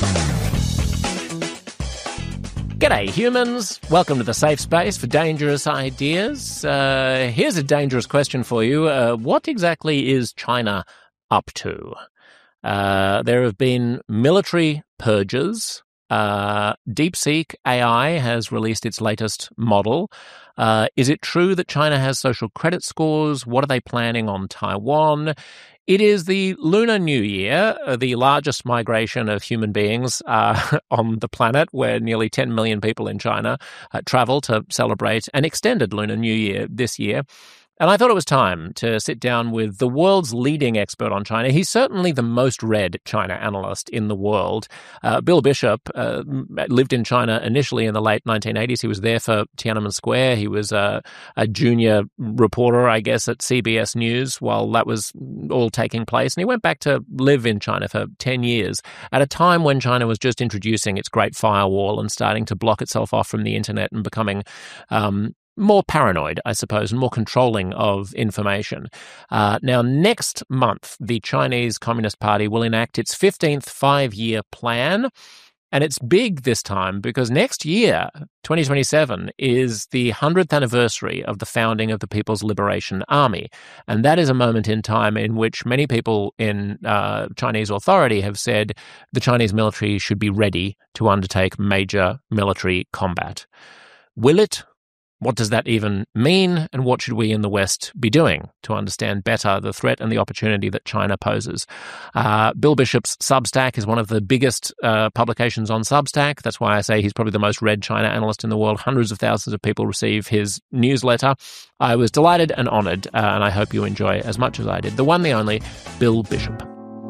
G'day, humans. Welcome to the safe space for dangerous ideas. Here's a dangerous question for you. What exactly is China up to? There have been military purges. DeepSeek AI has released its latest model. Is it true that China has social credit scores? What are they planning on Taiwan? It is the Lunar New Year, the largest migration of human beings on the planet, where nearly 10 million people in China travel to celebrate an extended Lunar New Year this year. And I thought it was time to sit down with the world's leading expert on China. He's certainly the most read China analyst in the world. Bill Bishop lived in China initially in the late 1980s. He was there for Tiananmen Square. He was a junior reporter, I guess, at CBS News while that was all taking place. And he went back to live in China for 10 years at a time when China was just introducing its Great Firewall and starting to block itself off from the internet and becoming more paranoid, I suppose, and more controlling of information. Now, next month, the Chinese Communist Party will enact its 15th five-year plan. And it's big this time because next year, 2027, is the 100th anniversary of the founding of the People's Liberation Army. And that is a moment in time in which many people in Chinese authority have said the Chinese military should be ready to undertake major military combat. Will it? What does that even mean, and what should we in the West be doing to understand better the threat and the opportunity that China poses? Bill Bishop's Substack is one of the biggest publications on Substack. That's why I say he's probably the most read China analyst in the world. Hundreds of thousands of people receive his newsletter. I was delighted and honored, and I hope you enjoy as much as I did. The one, the only, Bill Bishop.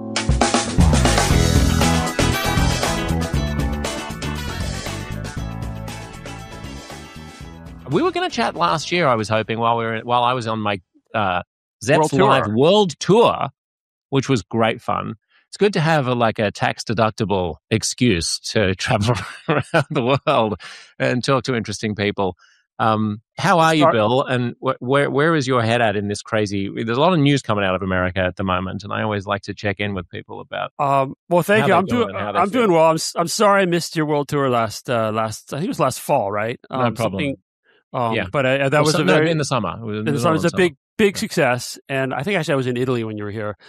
We were going to chat last year, I was hoping, while I was on my Zep's Live World Tour, which was great fun. It's good to have a tax-deductible excuse to travel around the world and talk to interesting people. How are you, Bill? And where is your head at in this crazy? There's a lot of news coming out of America at the moment, and I always like to check in with people about. Well, thank you. I'm doing well. I'm sorry I missed your world tour last. I think it was last fall, right? No problem. Yeah, but that was in the summer. It was a big success, and I think actually I was in Italy when you were here.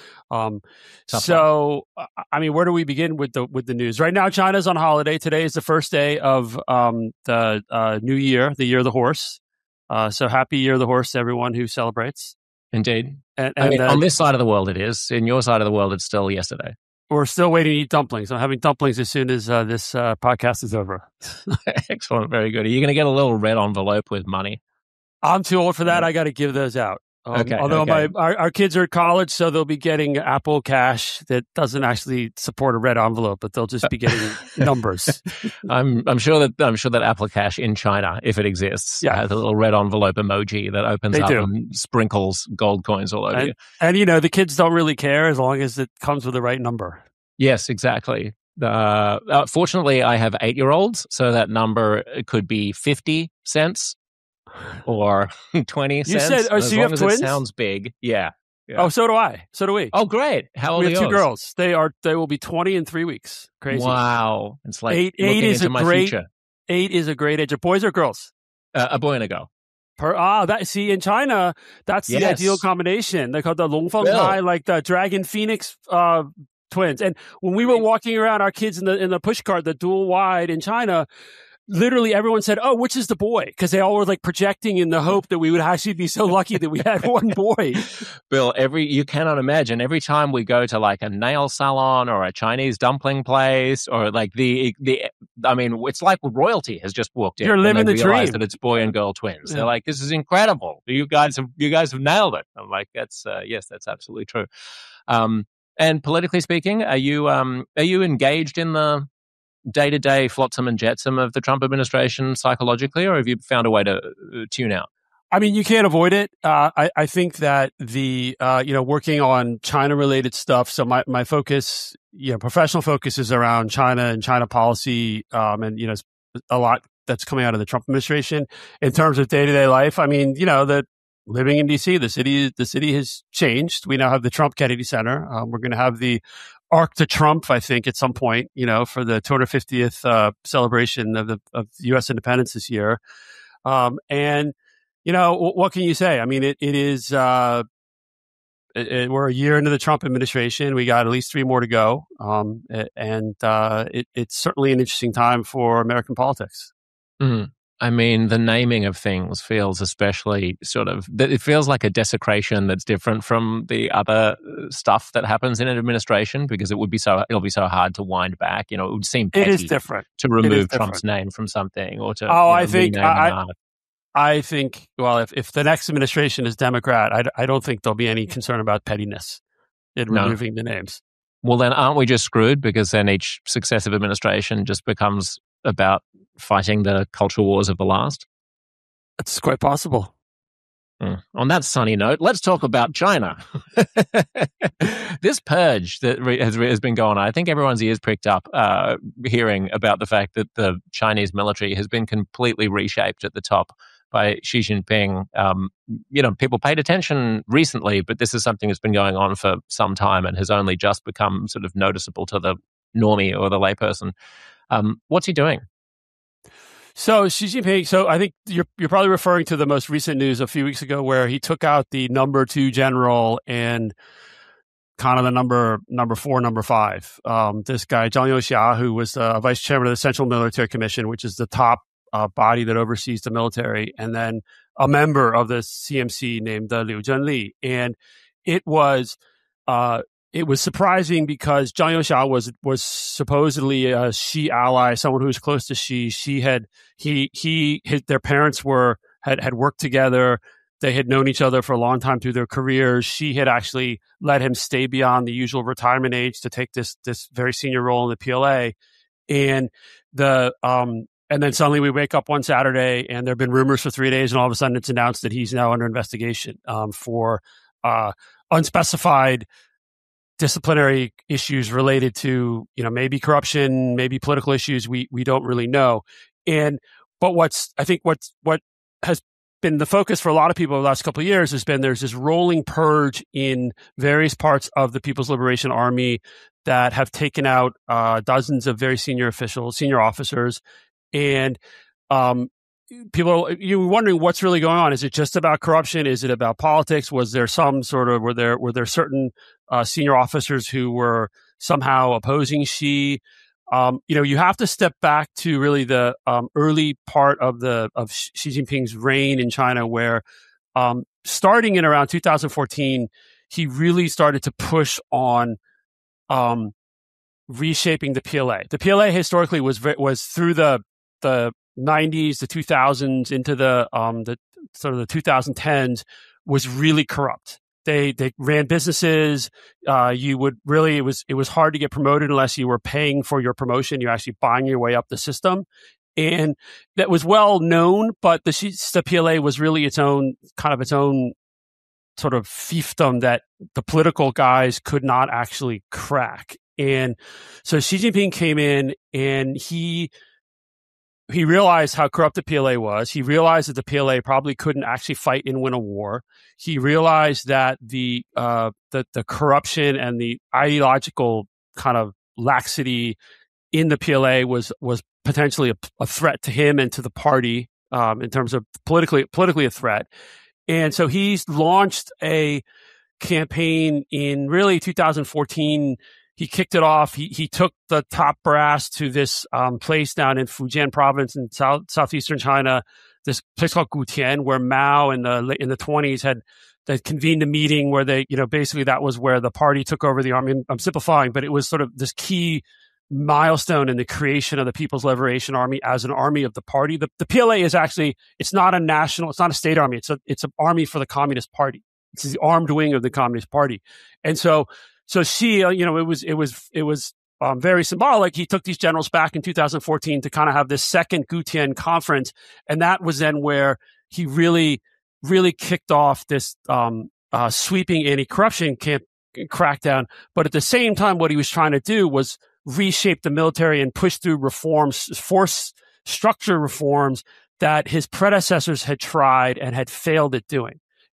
So, I mean, where do we begin with the news? Right now, China's on holiday. Today is the first day of the New Year, the Year of the Horse. So happy Year of the Horse to everyone who celebrates. Indeed. And on this side of the world, it is. In your side of the world, it's still yesterday. We're still waiting to eat dumplings. I'm having dumplings as soon as this podcast is over. Excellent. Very good. Are you going to get a little red envelope with money? I'm too old for that. I got to give those out. Although our kids are at college, so they'll be getting Apple Cash that doesn't actually support a red envelope, but they'll just be getting numbers. I'm sure that Apple Cash in China, if it exists, has a little red envelope emoji that opens up and sprinkles gold coins all over you. And the kids don't really care as long as it comes with the right number. Yes, exactly. Fortunately, I have 8-year-olds, so that number could be 50 cents. Or 20 cents. You said, so you have twins? It sounds big. Yeah. Oh, so do I. So do we. Oh, great. How old are yours? We have 2 girls. They will be 20 in 3 weeks. Crazy. Wow. It's like eight is into my future. 8 is a great age. Are boys or girls? A boy and a girl. In China, that's the ideal combination. They're called the Longfeng Tai, like the Dragon Phoenix twins. And when we were walking around our kids in the push cart, the dual wide in China, literally everyone said, "Oh, which is the boy?" Because they all were like projecting in the hope that we would actually be so lucky that we had one boy. Bill, you cannot imagine every time we go to like a nail salon or a Chinese dumpling place or like it's like royalty has just walked in. You're living the dream. That it's boy and girl twins. Yeah. They're like, "This is incredible. You guys have nailed it." I'm like, "That's yes, that's absolutely true." And politically speaking, are you engaged in the day-to-day flotsam and jetsam of the Trump administration psychologically, or have you found a way to tune out? I mean, you can't avoid it. I think that the working on China-related stuff. So my focus, professional focus is around China and China policy, and a lot that's coming out of the Trump administration. In terms of day-to-day life, I mean, that living in DC, the city has changed. We now have the Trump Kennedy Center. We're going to have the Arc de Trump, I think, at some point, for the 250th celebration of U.S. independence this year. And, what can you say? I mean, it is, we're a year into the Trump administration. We got at least 3 more to go. It's certainly an interesting time for American politics. Mm. I mean, the naming of things feels especially it feels like a desecration that's different from the other stuff that happens in an administration, because it'll be so hard to wind back. It would seem petty it is different to remove Trump's name from something, or to I think, well, if the next administration is Democrat, I don't think there'll be any concern about pettiness in removing the names. Well, then aren't we just screwed, because then each successive administration just becomes about fighting the culture wars of the last? That's quite possible. On that sunny note, let's talk about China. This purge that has been going on, I think everyone's ears pricked up hearing about the fact that the Chinese military has been completely reshaped at the top by Xi Jinping. People paid attention recently, but this is something that's been going on for some time and has only just become sort of noticeable to the normie or the layperson. What's he doing? So Xi Jinping, I think you're probably referring to the most recent news a few weeks ago, where he took out the number 2 general and kind of the number 4, number 5. This guy, Zhang Youxia, who was vice chairman of the Central Military Commission, which is the top body that oversees the military, and then a member of the CMC named Liu Zhenli. And it was surprising, because Zhang Youxia was supposedly a Xi ally, someone who was close to Xi. Their parents had worked together. They had known each other for a long time through their careers. Xi had actually let him stay beyond the usual retirement age to take this very senior role in the PLA. And and then suddenly we wake up one Saturday and there have been rumors for 3 days, and all of a sudden it's announced that he's now under investigation for unspecified disciplinary issues related to, maybe corruption, maybe political issues. We don't really know. But what has been the focus for a lot of people over the last couple of years has been, there's this rolling purge in various parts of the People's Liberation Army that have taken out dozens of very senior officers. And you're wondering what's really going on. Is it just about corruption? Is it about politics? Was there were there certain senior officers who were somehow opposing Xi? You have to step back to really the early part of Xi Jinping's reign in China, where starting in around 2014, he really started to push on reshaping the PLA. The PLA historically was through the 90s, the 2000s, into the sort of the 2010s, was really corrupt. They ran businesses. It was hard to get promoted unless you were paying for your promotion. You're actually buying your way up the system. And that was well known, but the PLA was really its own sort of fiefdom that the political guys could not actually crack. And so Xi Jinping came in, and he realized how corrupt the PLA was. He realized that the PLA probably couldn't actually fight and win a war. He realized that the corruption and the ideological kind of laxity in the PLA was potentially a threat to him and to the party, in terms of politically a threat. And so he's launched a campaign in really 2014. He kicked it off. He took the top brass to this place down in Fujian province in southeastern China, this place called Gutian, where Mao in the 20s had convened a meeting where they, basically that was where the party took over the army. I'm simplifying, but it was sort of this key milestone in the creation of the People's Liberation Army as an army of the party. The PLA is actually, it's not a state army. It's an army for the Communist Party. It's the armed wing of the Communist Party. And so Xi, it was very symbolic. He took these generals back in 2014 to kind of have this second Gutian conference. And that was then where he really, really kicked off this sweeping anti-corruption crackdown. But at the same time, what he was trying to do was reshape the military and push through reforms, force structure reforms that his predecessors had tried and had failed at doing.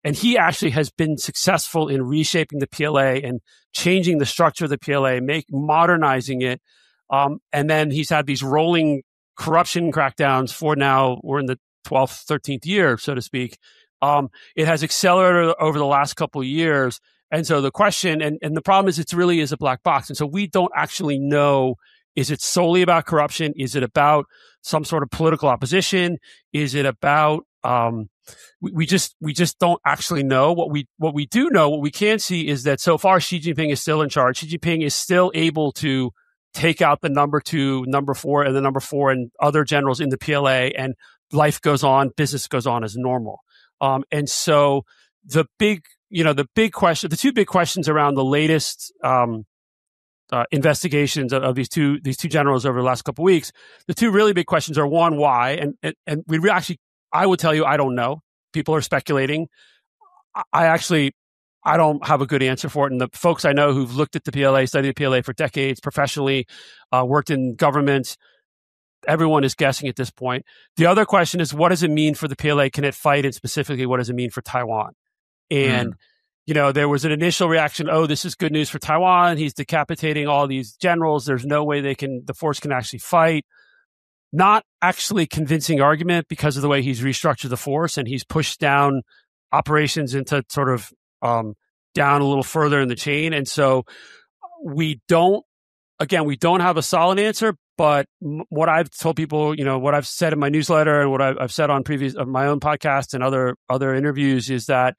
And he actually has been successful in reshaping the PLA and changing the structure of the PLA, modernizing it. And then he's had these rolling corruption crackdowns for now. We're in the 12th, 13th year, so to speak. It has accelerated over the last couple of years. And so the question, and the problem is, it really is a black box. And so we don't actually know, is it solely about corruption? Is it about some sort of political opposition? Is it about, we just don't actually know. What we do know, what we can see is that so far Xi Jinping is still in charge. Xi Jinping is still able to take out the number 2, number 4, and the number 4 and other generals in the PLA, and life goes on, business goes on as normal. And so the two big questions around the latest investigations of these two generals over the last couple of weeks, the two really big questions are, one, why, and we actually, I would tell you, I don't know. People are speculating. I don't have a good answer for it. And the folks I know who've looked at the PLA, studied the PLA for decades, professionally, worked in government, everyone is guessing at this point. The other question is, what does it mean for the PLA? Can it fight? And specifically, what does it mean for Taiwan? And, there was an initial reaction, oh, this is good news for Taiwan. He's decapitating all these generals. There's no way the force can actually fight. Not actually convincing argument because of the way he's restructured the force, and he's pushed down operations into sort of down a little further in the chain. And so we don't have a solid answer, but what I've told people, what I've said in my newsletter and what I've said on previous of my own podcast and other interviews is that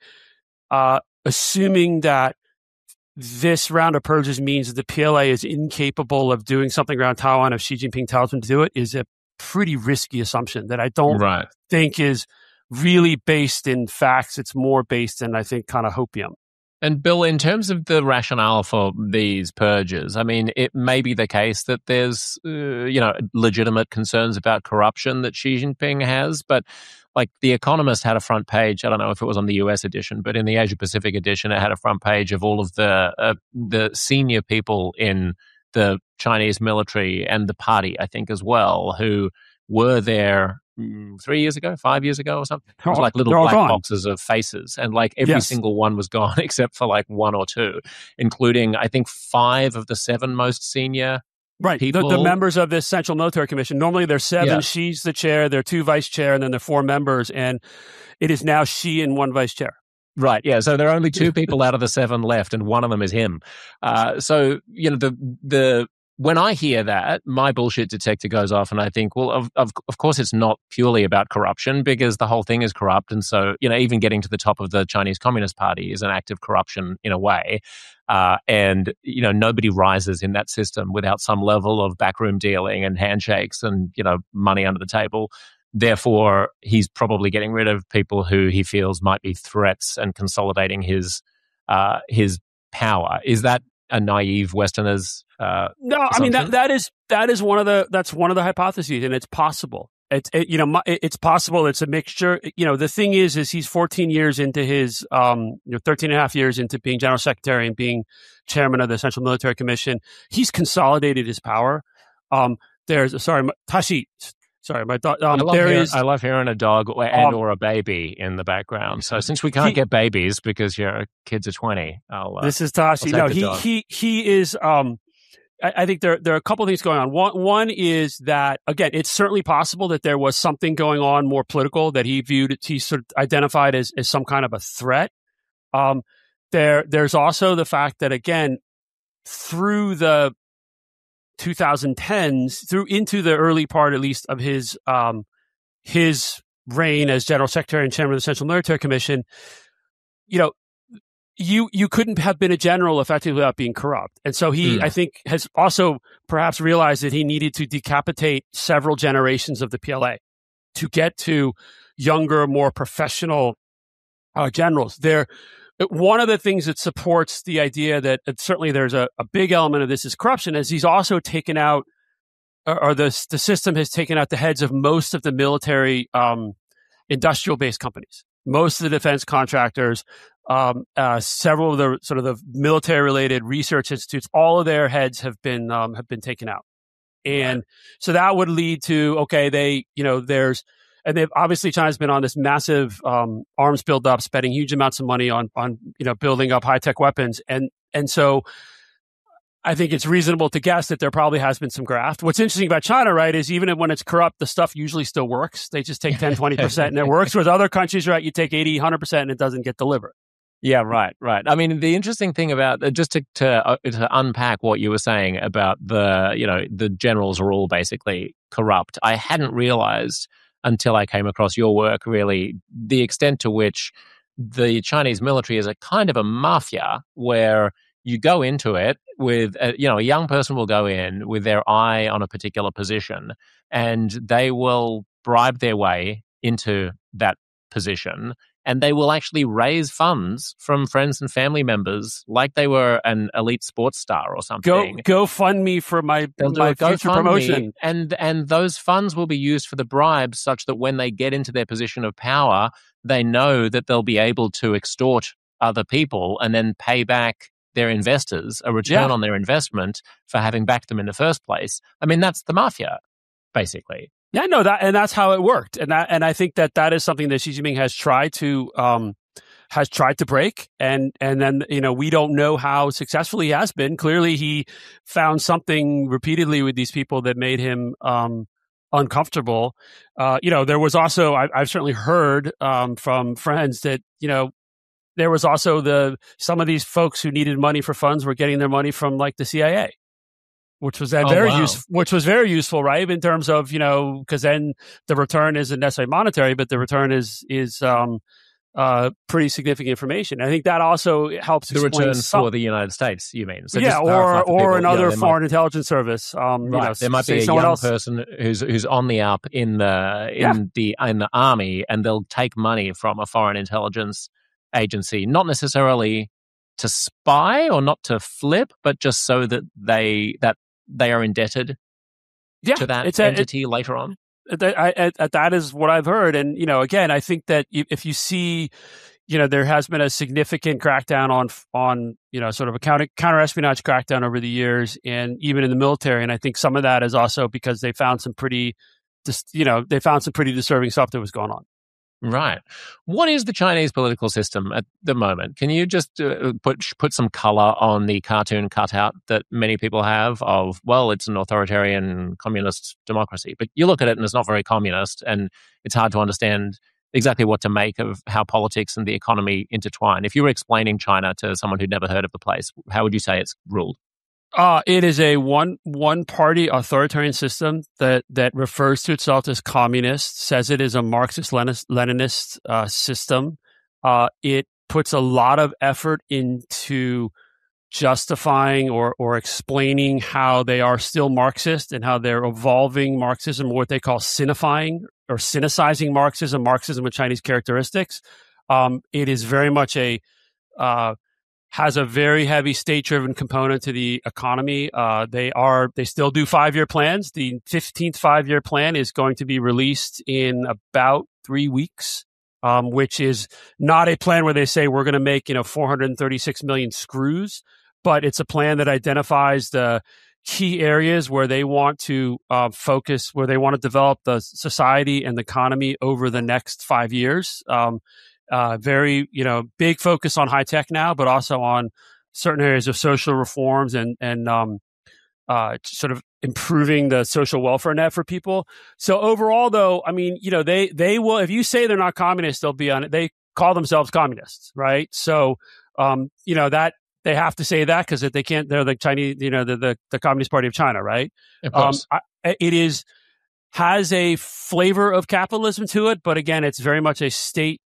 assuming that this round of purges means that the PLA is incapable of doing something around Taiwan if Xi Jinping tells them to do it is a pretty risky assumption that I don't think is really based in facts. It's more based in, I think, kind of hopium. And Bill, in terms of the rationale for these purges, I mean, it may be the case that there's, legitimate concerns about corruption that Xi Jinping has, but like The Economist had a front page, I don't know if it was on the US edition, but in the Asia Pacific edition, it had a front page of all of the senior people in the Chinese military and the party, I think, as well, who were there 3 years ago, 5 years ago or something. It was like little black boxes of faces, and like every single one was gone except for like 1 or 2, including I think 5 of the 7 most senior people. The members of this Central Military Commission. Normally there's 7. Yeah. Xi's the chair, there are 2 vice chair, and then there are 4 members, and it is now Xi and 1 vice chair. Right, yeah. So there are only 2 people out of the 7 left, and one of them is him. So when I hear that, my bullshit detector goes off, and I think, well, of course it's not purely about corruption, because the whole thing is corrupt. And so, even getting to the top of the Chinese Communist Party is an act of corruption in a way. And nobody rises in that system without some level of backroom dealing and handshakes and, money under the table. Therefore, he's probably getting rid of people who he feels might be threats and consolidating his power. Is that a naive Westerner's no, assumption? I mean that is one of the hypotheses, and it's possible. It's possible. It's a mixture. The thing is he's 14 years into his 13 and a half years into being general secretary and being chairman of the Central Military Commission. He's consolidated his power. Tashi. Sorry, my dog. I love hearing a dog or a baby in the background. So since we can't get babies because your kids are 20, this is Tashi. No, he is. I think there are a couple of things going on. One is that, again, it's certainly possible that there was something going on more political that he sort of identified as some kind of a threat. There's also the fact that, again, through the 2010s, through into the early part, at least, of his reign as General Secretary and Chairman of the Central Military Commission, you couldn't have been a general effectively without being corrupt. And so he, I think, has also perhaps realized that he needed to decapitate several generations of the PLA to get to younger, more professional generals. One of the things that supports the idea that certainly there's a big element of this is corruption, is he's also taken out, or the system has taken out the heads of most of the military industrial-based companies, most of the defense contractors, several of the sort of the military-related research institutes. All of their heads have been taken out, and so that would lead to there's and they've obviously China's been on this massive arms buildup, spending huge amounts of money on building up high tech weapons, and so I think it's reasonable to guess that there probably has been some graft. What's interesting about China, right, is even when it's corrupt, the stuff usually still works. They just take 10, 20% and it works. Whereas other countries, right, you take 80, 100% and it doesn't get delivered. Yeah, right. I mean, the interesting thing about just to unpack what you were saying about the generals are all basically corrupt. I hadn't realized until I came across your work, really, the extent to which the Chinese military is a kind of a mafia where you go into it with, a young person will go in with their eye on a particular position and they will bribe their way into that position, and they will actually raise funds from friends and family members like they were an elite sports star or something. Go fund me for my future promotion. And those funds will be used for the bribes such that when they get into their position of power, they know that they'll be able to extort other people and then pay back their investors a return on their investment for having backed them in the first place. I mean, that's the mafia, basically. Yeah, no, that's how it worked, and I think that is something that Xi Jinping has tried to break, and then we don't know how successful he has been. Clearly, he found something repeatedly with these people that made him uncomfortable. There was also I've certainly heard from friends that there was also some of these folks who needed money for funds were getting their money from like the CIA, which was very useful, right? In terms of, because then the return isn't necessarily monetary, but the return is pretty significant information. I think that also helps the return for the United States, you mean? So or another foreign intelligence service. Right. There might be a young person who's on the up in the army, and they'll take money from a foreign intelligence agency, not necessarily to spy or not to flip, but just so that they are indebted to that entity later on. That is what I've heard. And, again, I think that if you see, there has been a significant crackdown on sort of a counter-espionage crackdown over the years, and even in the military. And I think some of that is also because they found some pretty disturbing stuff that was going on. Right. What is the Chinese political system at the moment? Can you just put some color on the cartoon cutout that many people have of, well, it's an authoritarian communist democracy, but you look at it and it's not very communist, and it's hard to understand exactly what to make of how politics and the economy intertwine. If you were explaining China to someone who'd never heard of the place, how would you say it's ruled? It is a one-party authoritarian system that refers to itself as communist, says it is a Marxist-Leninist system. It puts a lot of effort into justifying or explaining how they are still Marxist and how they're evolving Marxism, what they call sinifying or sinicizing Marxism with Chinese characteristics. It is very much has a very heavy state-driven component to the economy. They still do 5-year plans. The 15th 5-year plan is going to be released in about 3 weeks, which is not a plan where they say we're going to make 436 million screws, but it's a plan that identifies the key areas where they want to focus, where they want to develop the society and the economy over the next 5 years. Very, big focus on high tech now, but also on certain areas of social reforms and sort of improving the social welfare net for people. So overall, though, I mean, they will, if you say they're not communists, they'll be on it. They call themselves communists, right? So, that they have to say that because they can't, they're the Chinese, the Communist Party of China, right? Of course. It has a flavor of capitalism to it, but again, it's very much a state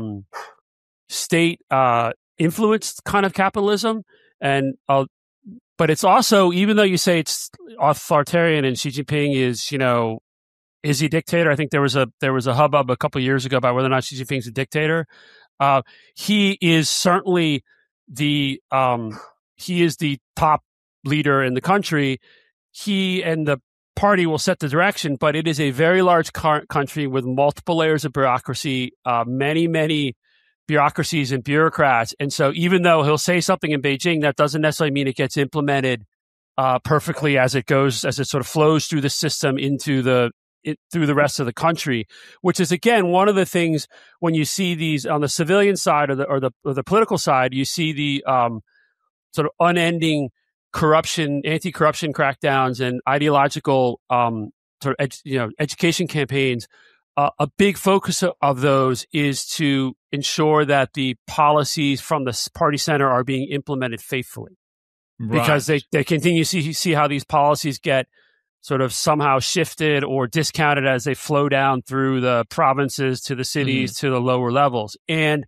influenced kind of capitalism, and but it's also, even though you say it's authoritarian and Xi Jinping is he a dictator? I think there was a hubbub a couple of years ago about whether or not Xi Jinping's a dictator. He is certainly the top leader in the country. He and the party will set the direction, but it is a very large country with multiple layers of bureaucracy, many bureaucracies and bureaucrats. And so even though he'll say something in Beijing, that doesn't necessarily mean it gets implemented perfectly as it sort of flows through the system into the through the rest of the country, which is again one of the things when you see these on the civilian side or the political side, you see the sort of unending corruption, anti-corruption crackdowns, and ideological education campaigns. A big focus of those is to ensure that the policies from the party center are being implemented faithfully, because they continue to see how these policies get sort of somehow shifted or discounted as they flow down through the provinces to the cities to the lower levels. And,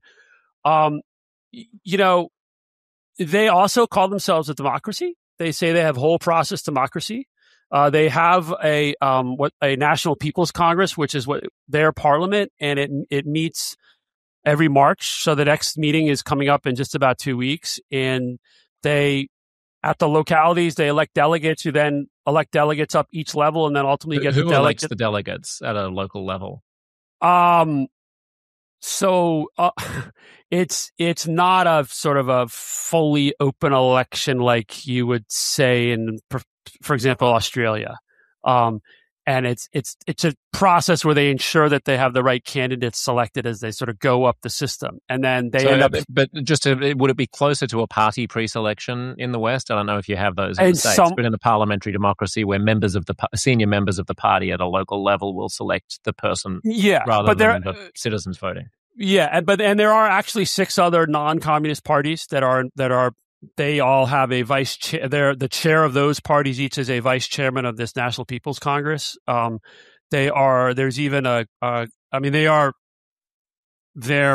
they also call themselves a democracy. They say they have whole process democracy. They have a National People's Congress, which is what their parliament, and it meets every March. So the next meeting is coming up in just about 2 weeks, and at the localities, they elect delegates who then elect delegates up each level, and then ultimately get who elects the delegates at a local level. So it's not a sort of a fully open election like you would say in, for example, Australia. And it's a process where they ensure that they have the right candidates selected as they sort of go up the system, and then they end up. But would it be closer to a party pre-selection in the West? I don't know if you have those in the States, but in a parliamentary democracy where senior members of the party at a local level will select the person, rather than the citizens voting. Yeah, and there are actually 6 other non-communist parties they all have a vice chair. The chair of those parties each is a vice chairman of this National People's Congress. There's even they are there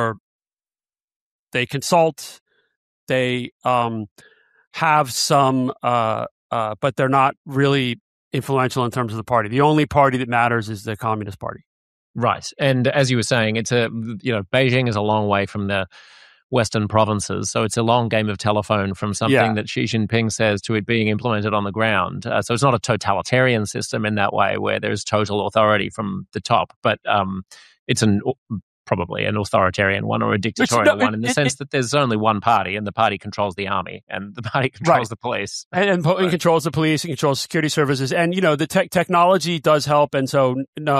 they consult, they have some, but they're not really influential in terms of the party. The only party that matters is the Communist Party. Right. And as you were saying, Beijing is a long way from the Western provinces, so it's a long game of telephone from something that Xi Jinping says to it being implemented on the ground. So it's not a totalitarian system in that way where there's total authority from the top, but it's probably an authoritarian one or a dictatorial one in the sense that there's only one party, and the party controls the army, and the party controls the police. And controls the police, and controls security services. And, the technology does help, and so,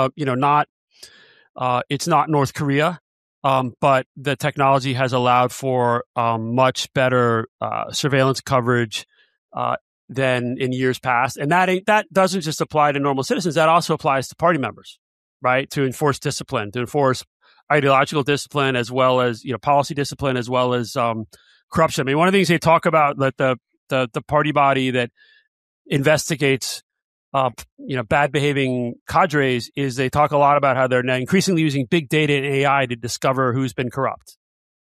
it's not North Korea. But the technology has allowed for much better surveillance coverage than in years past, and that doesn't just apply to normal citizens. That also applies to party members, right? To enforce discipline, to enforce ideological discipline, as well as policy discipline, as well as corruption. I mean, one of the things they talk about that the party body that investigates bad behaving cadres is they talk a lot about how they're now increasingly using big data and AI to discover who's been corrupt.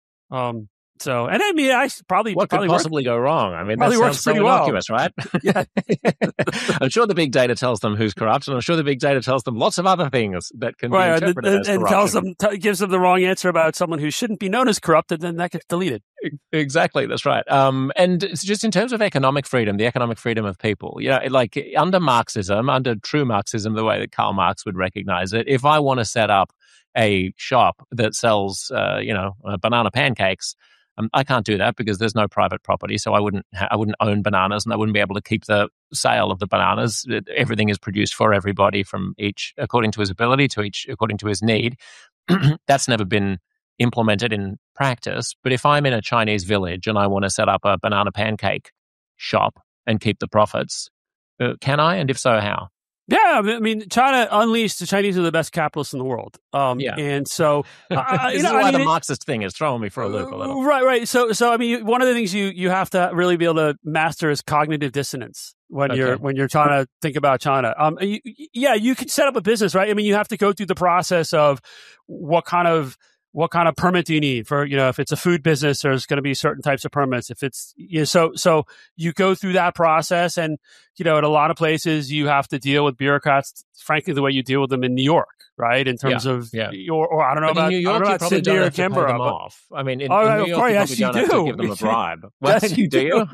What could possibly go wrong? I mean, that sounds so innocuous, right? Yeah. I'm sure the big data tells them who's corrupt, and I'm sure the big data tells them lots of other things that can be interpreted as corruption. And gives them the wrong answer about someone who shouldn't be known as corrupt, and then that gets deleted. Exactly, that's right. And it's just in terms of economic freedom, the economic freedom of people, like under Marxism, under true Marxism, the way that Karl Marx would recognize it, if I want to set up a shop that sells, banana pancakes, I can't do that because there's no private property, so I wouldn't own bananas, and I wouldn't be able to keep the sale of the bananas. Everything is produced for everybody, from each according to his ability to each according to his need. That's never been implemented in practice. But if I'm in a Chinese village and I want to set up a banana pancake shop and keep the profits, can I? And if so, how? Yeah, I mean, China unleashed. The Chinese are the best capitalists in the world. And so this is why the Marxist thing is throwing me for a loop a little. Right. So I mean, one of the things you have to really be able to master is cognitive dissonance when you're trying to think about China. You can set up a business, right? I mean, you have to go through the process of what kind of permit do you need for, if it's a food business, there's going to be certain types of permits. If it's, so you go through that process, and, in a lot of places you have to deal with bureaucrats, frankly, the way you deal with them in New York, right? In terms of or I don't know about New York, you probably don't have to pay them off. I mean, in New York, you probably don't have to give them a bribe. Yes, you do.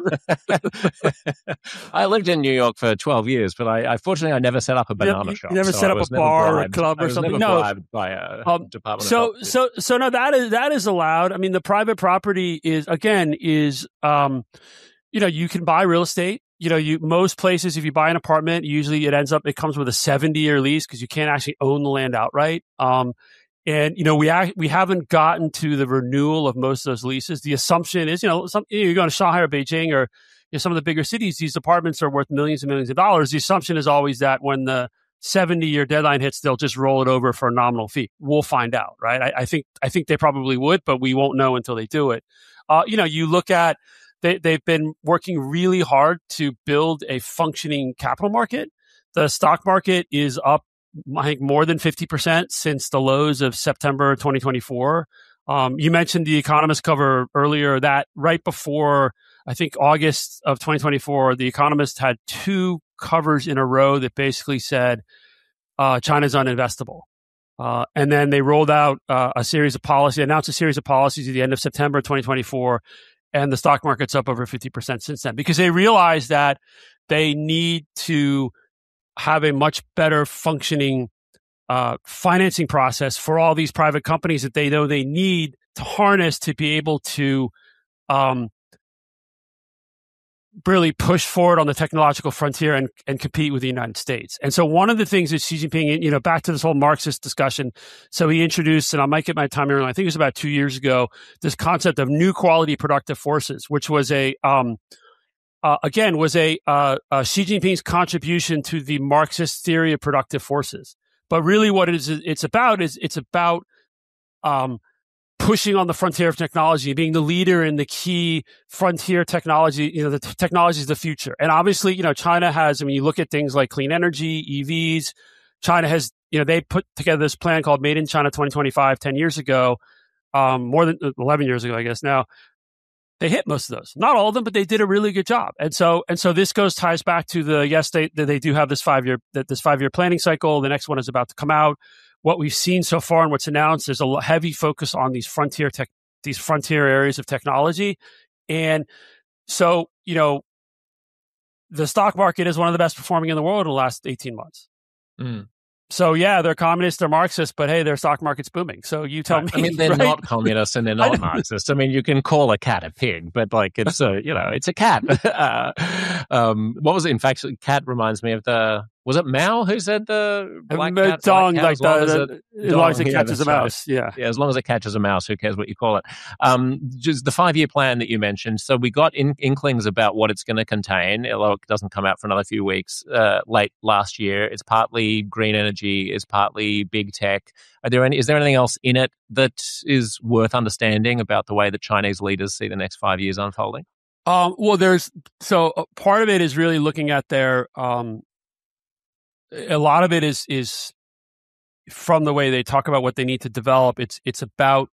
I lived in New York for 12 years, but I fortunately I never set up a banana shop. You never set up a bar or a club or something. No, bribed by a Department of Health. So no, that is allowed. I mean, the private property is you can buy real estate most places, if you buy an apartment, usually it comes with a 70-year lease because you can't actually own the land outright. And we haven't gotten to the renewal of most of those leases. The assumption is, you're going to Shanghai or Beijing or some of the bigger cities, these apartments are worth millions and millions of dollars. The assumption is always that when the 70-year deadline hits, they'll just roll it over for a nominal fee. We'll find out, right? I think they probably would, but we won't know until they do it. You look at they've been working really hard to build a functioning capital market. The stock market is up, I think, more than 50% since the lows of September 2024. You mentioned the Economist cover earlier that right before, I think, August of 2024, the Economist had 2 covers in a row that basically said China's uninvestable. And then they rolled out announced a series of policies at the end of September 2024, and the stock market's up over 50% since then because they realized that they need to have a much better functioning financing process for all these private companies that they know they need to harness to be able to really push forward on the technological frontier and compete with the United States. And so one of the things that Xi Jinping, back to this whole Marxist discussion, so he introduced, and I might get my timing wrong, I think it was about 2 years ago, this concept of new quality productive forces, which was Xi Jinping's contribution to the Marxist theory of productive forces. But really what it's about pushing on the frontier of technology, being the leader in the key frontier technology, the technology is the future. And obviously, China has, you look at things like clean energy, EVs, China has, they put together this plan called Made in China 2025 10 years ago, more than 11 years ago, I guess now. They hit most of those, not all of them, but they did a really good job. And so this ties back to they do have this 5-year planning cycle. The next one is about to come out. What we've seen so far and what's announced, there's a heavy focus on these frontier areas of technology. And so, the stock market is one of the best performing in the world in the last 18 months. Mm. So, yeah, they're communists, they're Marxists, but hey, their stock market's booming. So you tell me. They're not communists and they're not Marxists. You can call a cat a pig, but it's it's a cat. What was it? In fact, cat reminds me of was it Mao who said the black cat? Dong, as long as it catches a mouse. Yeah, as long as it catches a mouse, who cares what you call it? Just the 5-year plan that you mentioned. So we got inklings about what it's going to contain, although it doesn't come out for another few weeks, late last year. It's partly green energy, it's partly big tech. Is there anything else in it that is worth understanding about the way that Chinese leaders see the next 5 years unfolding? Part of it is really looking at their, a lot of it is from the way they talk about what they need to develop. It's about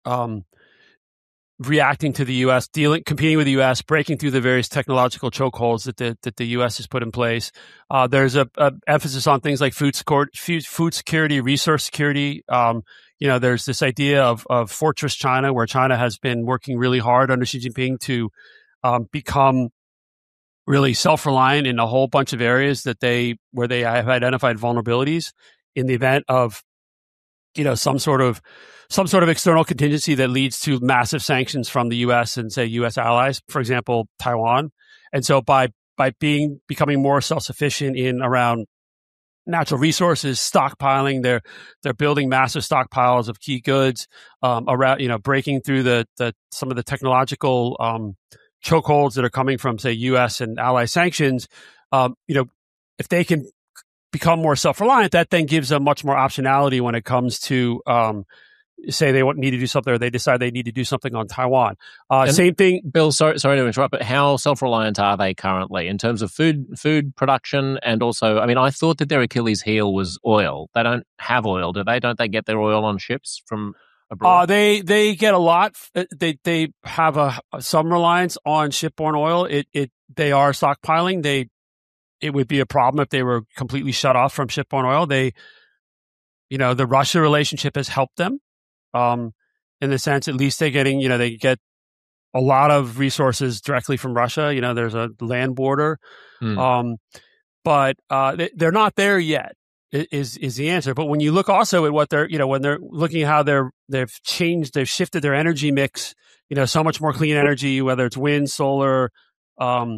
reacting to the U.S., competing with the U.S., breaking through the various technological chokeholds that the U.S. has put in place. There's a emphasis on things like food security, resource security. There's this idea of Fortress China, where China has been working really hard under Xi Jinping to become really self-reliant in a whole bunch of areas where they have identified vulnerabilities in the event of, some sort of external contingency that leads to massive sanctions from the U.S. and say U.S. allies, for example, Taiwan. And so by becoming more self-sufficient in around natural resources, stockpiling, they're building massive stockpiles of key goods, around, breaking through some of the technological, chokeholds that are coming from, say, U.S. and ally sanctions. If they can become more self-reliant, that then gives them much more optionality when it comes to, say they need to do something, or they decide they need to do something on Taiwan. Same thing. Bill, sorry to interrupt, but how self-reliant are they currently in terms of food production? And also, I thought that their Achilles heel was oil. They don't have oil, do they? Don't they get their oil on ships from abroad? They get a lot. They have some reliance on shipborne oil. They are stockpiling. It would be a problem if they were completely shut off from shipborne oil. The Russia relationship has helped them, in the sense, at least they get a lot of resources directly from Russia. There's a land border, but they're not there yet. Is the answer. But when you look also at what when they're looking at how they've shifted their energy mix, so much more clean energy, whether it's wind, solar,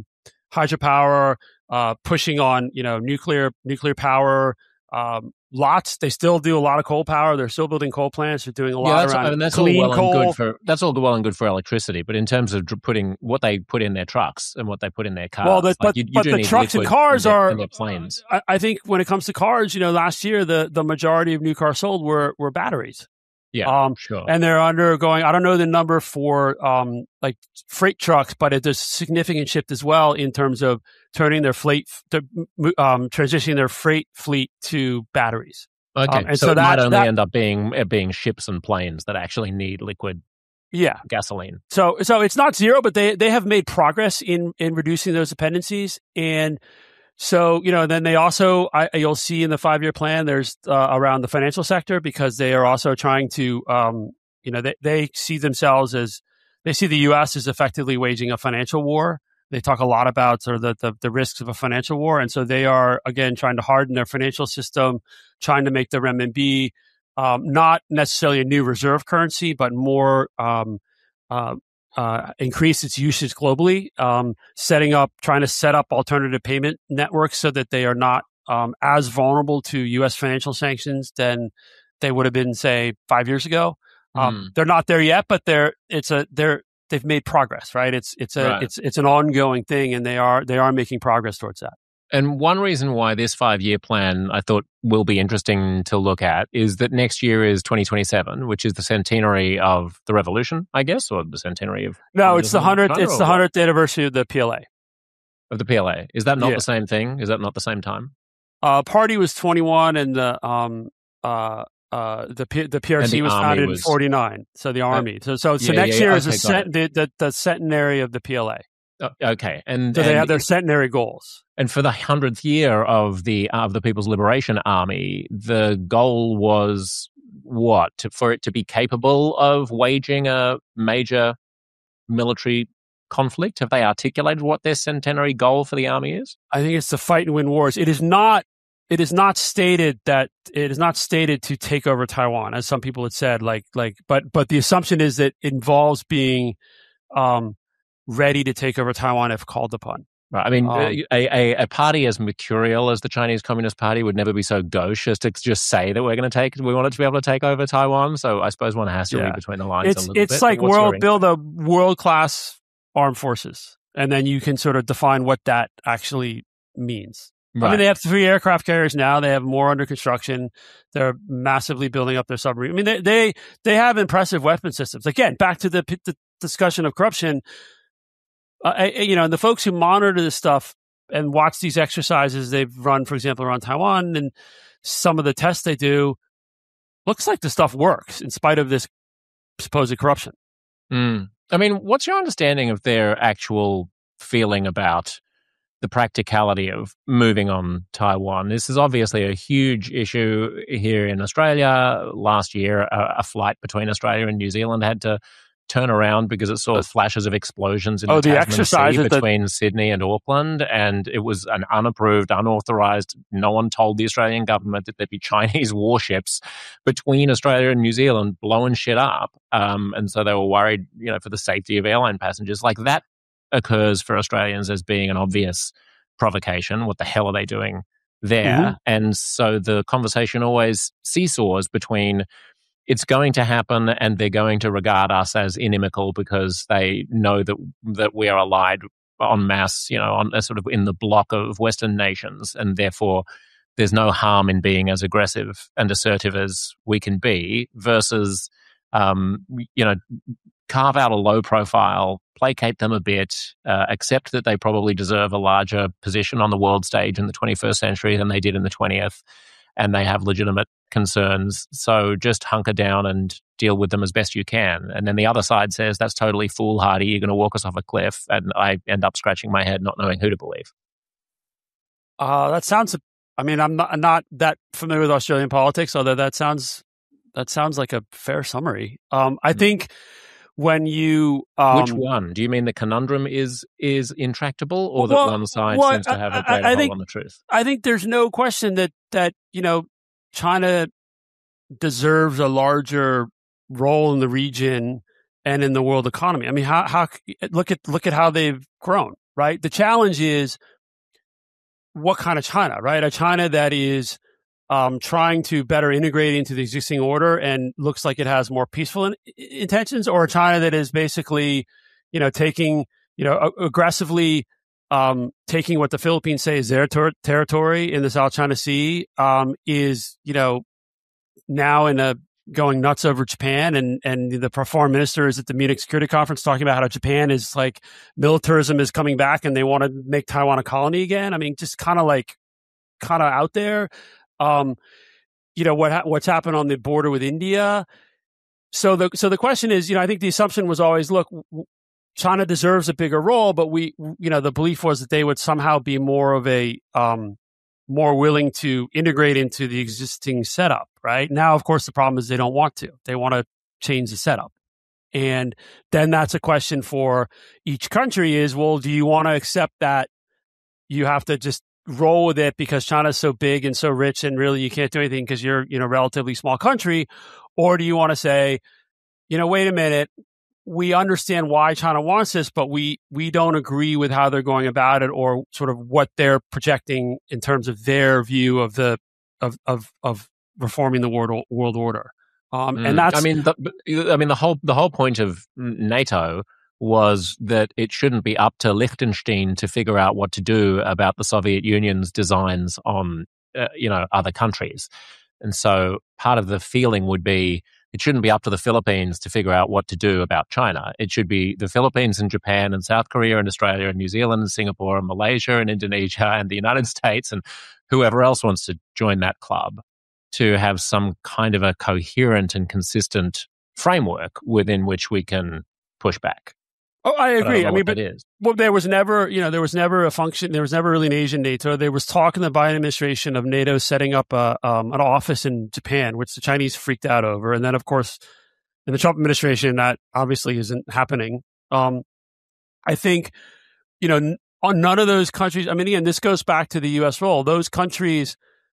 hydropower, pushing on nuclear power. They still do a lot of coal power. They're still building coal plants. They're doing a lot around clean coal. That's all well and good for electricity, but in terms of putting what they put in their trucks and what they put in their cars, well, but the trucks and cars are planes. I think when it comes to cars, last year the majority of new cars sold were batteries. Yeah, sure. And they're undergoing, I don't know the number for like freight trucks, but there's a significant shift as well in terms of turning their transitioning their freight fleet to batteries. Okay, and so it might only end up being ships and planes that actually need liquid gasoline. So it's not zero, but they have made progress in reducing those dependencies. And so, then they also, you'll see in the 5-year plan, there's around the financial sector, because they are also trying to, they see themselves they see the U.S. as effectively waging a financial war. They talk a lot about sort of the risks of a financial war. And so they are, again, trying to harden their financial system, trying to make the renminbi not necessarily a new reserve currency, but more increase its usage globally, trying to set up alternative payment networks so that they are not as vulnerable to U.S. financial sanctions than they would have been, say, 5 years ago. They're not there yet, but they've made progress, right? It's an ongoing thing, and they are making progress towards that. And one reason why this 5-year plan I thought will be interesting to look at is that next year is 2027, which is the centenary of the revolution, I guess, or the centenary of... No, it's the 100th anniversary of the PLA. Of the PLA. Is that not the same thing? Is that not the same time? Party was 21 and the PRC was founded in 49. So the army. So next year is the centenary of the PLA. Okay, so they have their centenary goals. And for the 100th year of the People's Liberation Army, the goal was what? For it to be capable of waging a major military conflict? Have they articulated what their centenary goal for the army is? I think it's to fight and win wars. It is not stated to take over Taiwan, as some people had said. But the assumption is that it involves being ready to take over Taiwan if called upon. Right. I mean, a party as mercurial as the Chinese Communist Party would never be so gauche as to just say that we want it to be able to take over Taiwan. So I suppose one has to read between the lines a little bit. It's like build a world-class armed forces, and then you can sort of define what that actually means. Right. I mean, they have 3 aircraft carriers now. They have more under construction. They're massively building up their submarine. I mean, they have impressive weapon systems. Again, back to the discussion of corruption. And the folks who monitor this stuff and watch these exercises they've run, for example, around Taiwan, and some of the tests they do, looks like the stuff works in spite of this supposed corruption. I mean, what's your understanding of their actual feeling about the practicality of moving on Taiwan? This is obviously a huge issue here in Australia. Last year, a flight between Australia and New Zealand had to turn around because it saw flashes of explosions in the Tasman Sea between Sydney and Auckland, and it was an unapproved, unauthorized. No one told the Australian government that there'd be Chinese warships between Australia and New Zealand blowing shit up, and so they were worried, for the safety of airline passengers. Like, that occurs for Australians as being an obvious provocation. What the hell are they doing there? Mm-hmm. And so the conversation always seesaws between it's going to happen and they're going to regard us as inimical because they know that we are allied en masse, on sort of in the block of Western nations, and therefore there's no harm in being as aggressive and assertive as we can be, versus, carve out a low profile, placate them a bit, accept that they probably deserve a larger position on the world stage in the 21st century than they did in the 20th, and they have legitimate concerns. So just hunker down and deal with them as best you can. And then the other side says, that's totally foolhardy. You're going to walk us off a cliff. And I end up scratching my head, not knowing who to believe. That sounds, I mean, I'm not that familiar with Australian politics, although that sounds like a fair summary. I think when you... Which one? Do you mean the conundrum is intractable, or that one side seems to have a greater hold on the truth? I think there's no question that China deserves a larger role in the region and in the world economy. I mean, how look at how they've grown, right? The challenge is what kind of China, right? A China that is trying to better integrate into the existing order and looks like it has more peaceful intentions, or a China that is basically, taking, aggressively taking what the Philippines say is their territory in the South China Sea, is, now going nuts over Japan, and the foreign minister is at the Munich Security Conference talking about how Japan is like militarism is coming back and they want to make Taiwan a colony again. I mean, just kind of out there. What's happened on the border with India. So the question is, I think the assumption was always, look, China deserves a bigger role, but the belief was that they would somehow be more of a, more willing to integrate into the existing setup, right? Now, of course, the problem is they don't want to. They want to change the setup. And then that's a question for each country is, well, do you want to accept that you have to just roll with it because China's so big and so rich and really you can't do anything because you're, a relatively small country? Or do you want to say, wait a minute, we understand why China wants this, but we don't agree with how they're going about it or sort of what they're projecting in terms of their view of of reforming the world order. And that's, the whole point of NATO was that it shouldn't be up to Liechtenstein to figure out what to do about the Soviet Union's designs on, other countries. And so part of the feeling would be it shouldn't be up to the Philippines to figure out what to do about China. It should be the Philippines and Japan and South Korea and Australia and New Zealand and Singapore and Malaysia and Indonesia and the United States and whoever else wants to join that club to have some kind of a coherent and consistent framework within which we can push back. Oh, I agree. But there was never, a function. There was never really an Asian NATO. There was talk in the Biden administration of NATO setting up an office in Japan, which the Chinese freaked out over. And then, of course, in the Trump administration, that obviously isn't happening. I think, on none of those countries. I mean, again, this goes back to the U.S. role. Those countries,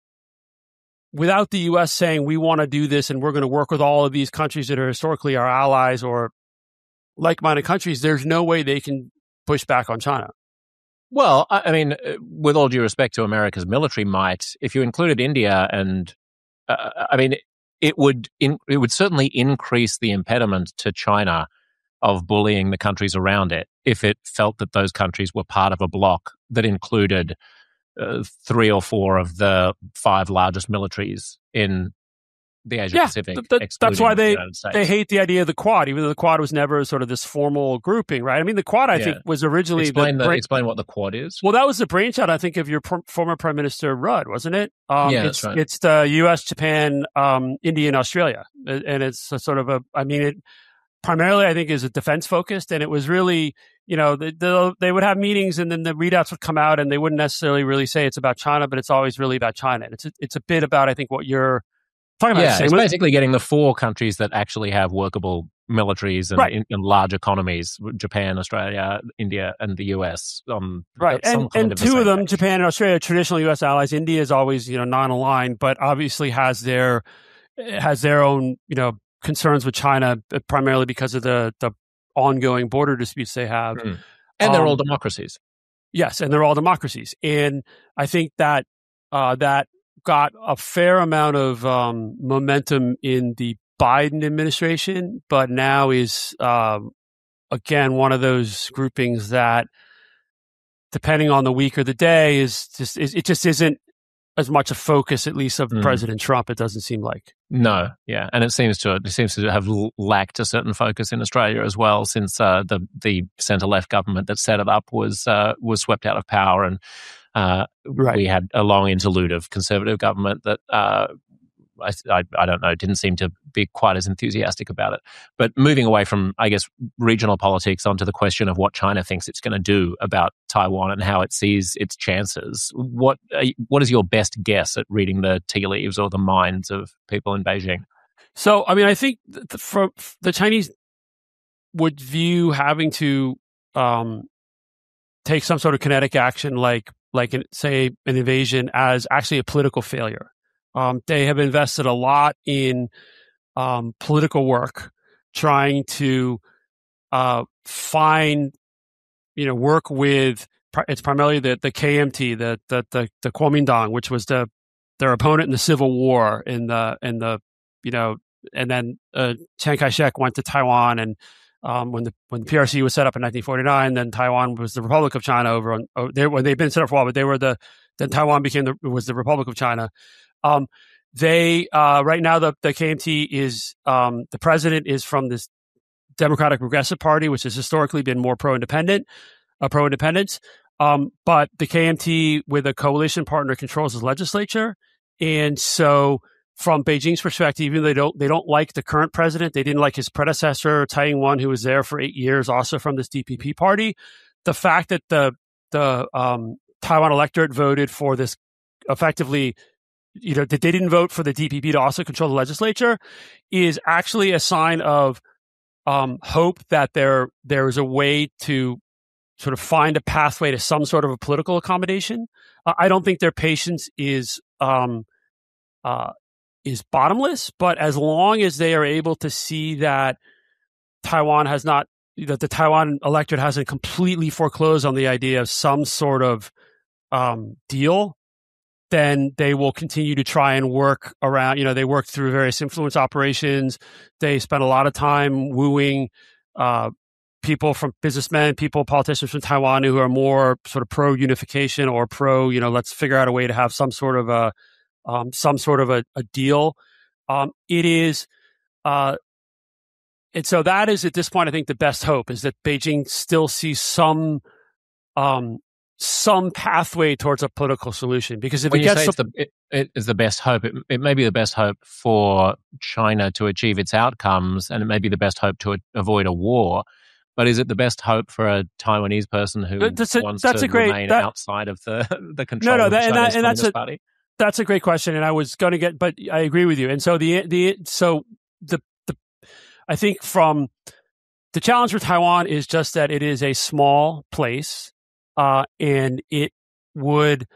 without the U.S. saying we want to do this and we're going to work with all of these countries that are historically our allies or like-minded countries, there's no way they can push back on China. Well, I mean, with all due respect to America's military might, if you included India and, it would certainly increase the impediment to China of bullying the countries around it if it felt that those countries were part of a bloc that included 3 or 4 of the 5 largest militaries in the Asia Pacific. That's why they hate the idea of the Quad, even though the Quad was never sort of this formal grouping, right? I mean, the Quad, I think, was originally... Explain what the Quad is. Well, that was the brainchild, I think, of your former Prime Minister Rudd, wasn't it? That's right. It's the U.S., Japan, India, and Australia. And it's a sort of it primarily, I think, is defense-focused, and it was really... they would have meetings and then the readouts would come out and they wouldn't necessarily really say it's about China, but it's always really about China. And it's a bit about, I think, what you're talking about. It's basically getting the 4 countries that actually have workable militaries and, and large economies: Japan, Australia, India, and the US. Right, and 2 of them, Japan and Australia, are traditional US allies. India is always non-aligned, but obviously has their own concerns with China, primarily because of the ongoing border disputes they have. And they're all democracies. Yes, and they're all democracies. And I think that that got a fair amount of momentum in the Biden administration, but now is, again, one of those groupings that, depending on the week or the day, it just isn't as much a focus, at least of President Trump. It doesn't seem like. No, yeah, and it seems to have lacked a certain focus in Australia as well, since the centre-left government that set it up was swept out of power, and we had a long interlude of Conservative government that I don't know, didn't seem to be quite as enthusiastic about it. But moving away from, I guess, regional politics onto the question of what China thinks it's going to do about Taiwan and how it sees its chances, what is your best guess at reading the tea leaves or the minds of people in Beijing? So, I mean, I think the Chinese would view having to take some sort of kinetic action, like say an invasion, as actually a political failure. They have invested a lot in political work, trying to work with it's primarily the KMT, the Kuomintang, which was their opponent in the Civil War and then Chiang Kai-shek went to Taiwan, and when the PRC was set up in 1949, then Taiwan was the Republic of China they've been set up for a while, but then Taiwan was the Republic of China. They right now the KMT is the president is from this Democratic Progressive Party, which has historically been more pro-independence. But the KMT with a coalition partner controls his legislature, and so from Beijing's perspective, even though they don't like the current president, they didn't like his predecessor Tsai Ing-wen, who was there for 8 years, also from this DPP party. The fact that the Taiwan electorate voted for this effectively, that they didn't vote for the DPP to also control the legislature is actually a sign of hope that there is a way to sort of find a pathway to some sort of a political accommodation. I don't think their patience is bottomless, but as long as they are able to see that that the Taiwan electorate hasn't completely foreclosed on the idea of some sort of deal, then they will continue to try and work around, they work through various influence operations. They spend a lot of time wooing people from politicians from Taiwan who are more sort of pro-unification or let's figure out a way to have some sort of a deal. It is, and so that is at this point, I think the best hope is that Beijing still sees some pathway towards a political solution. Because if when it is the best hope, it may be the best hope for China to achieve its outcomes, and it may be the best hope to avoid a war. But is it the best hope for a Taiwanese person who wants to remain outside of the control of the Chinese Communist Party? That's a great question, and I was going to but I agree with you. And so I think from the challenge for Taiwan is just that it is a small place, and it would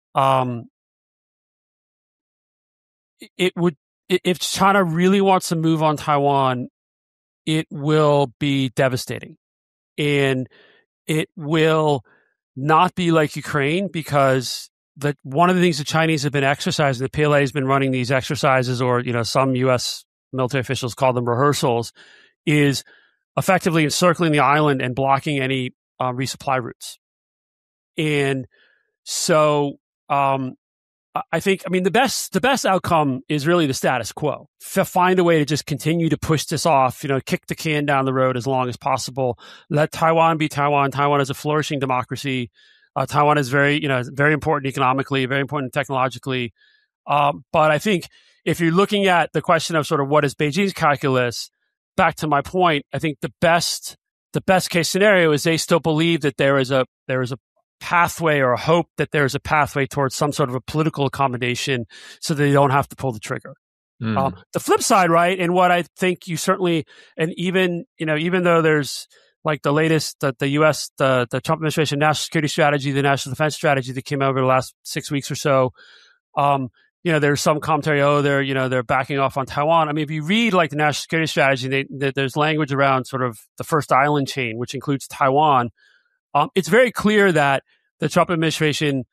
if China really wants to move on Taiwan, it will be devastating, and it will not be like Ukraine because one of the things the Chinese have been exercising, the PLA has been running these exercises, or some U.S. military officials call them rehearsals, is effectively encircling the island and blocking any resupply routes. And so I think, the best outcome is really the status quo. Find a way to just continue to push this off, kick the can down the road as long as possible. Let Taiwan be Taiwan. Taiwan is a flourishing democracy. Taiwan is very important economically, very important technologically. But I think if you're looking at the question of sort of what is Beijing's calculus, back to my point, I think the best case scenario is they still believe that there is a pathway, or a hope that there's a pathway towards some sort of a political accommodation so that they don't have to pull the trigger. The flip side, right, and what I think you certainly, and even though there's like the latest, the U.S., the Trump administration national security strategy, the national defense strategy that came out over the last 6 weeks or so, there's some commentary, they're backing off on Taiwan. If you read like the national security strategy, there's language around sort of the first island chain, which includes Taiwan. It's very clear that the Trump administration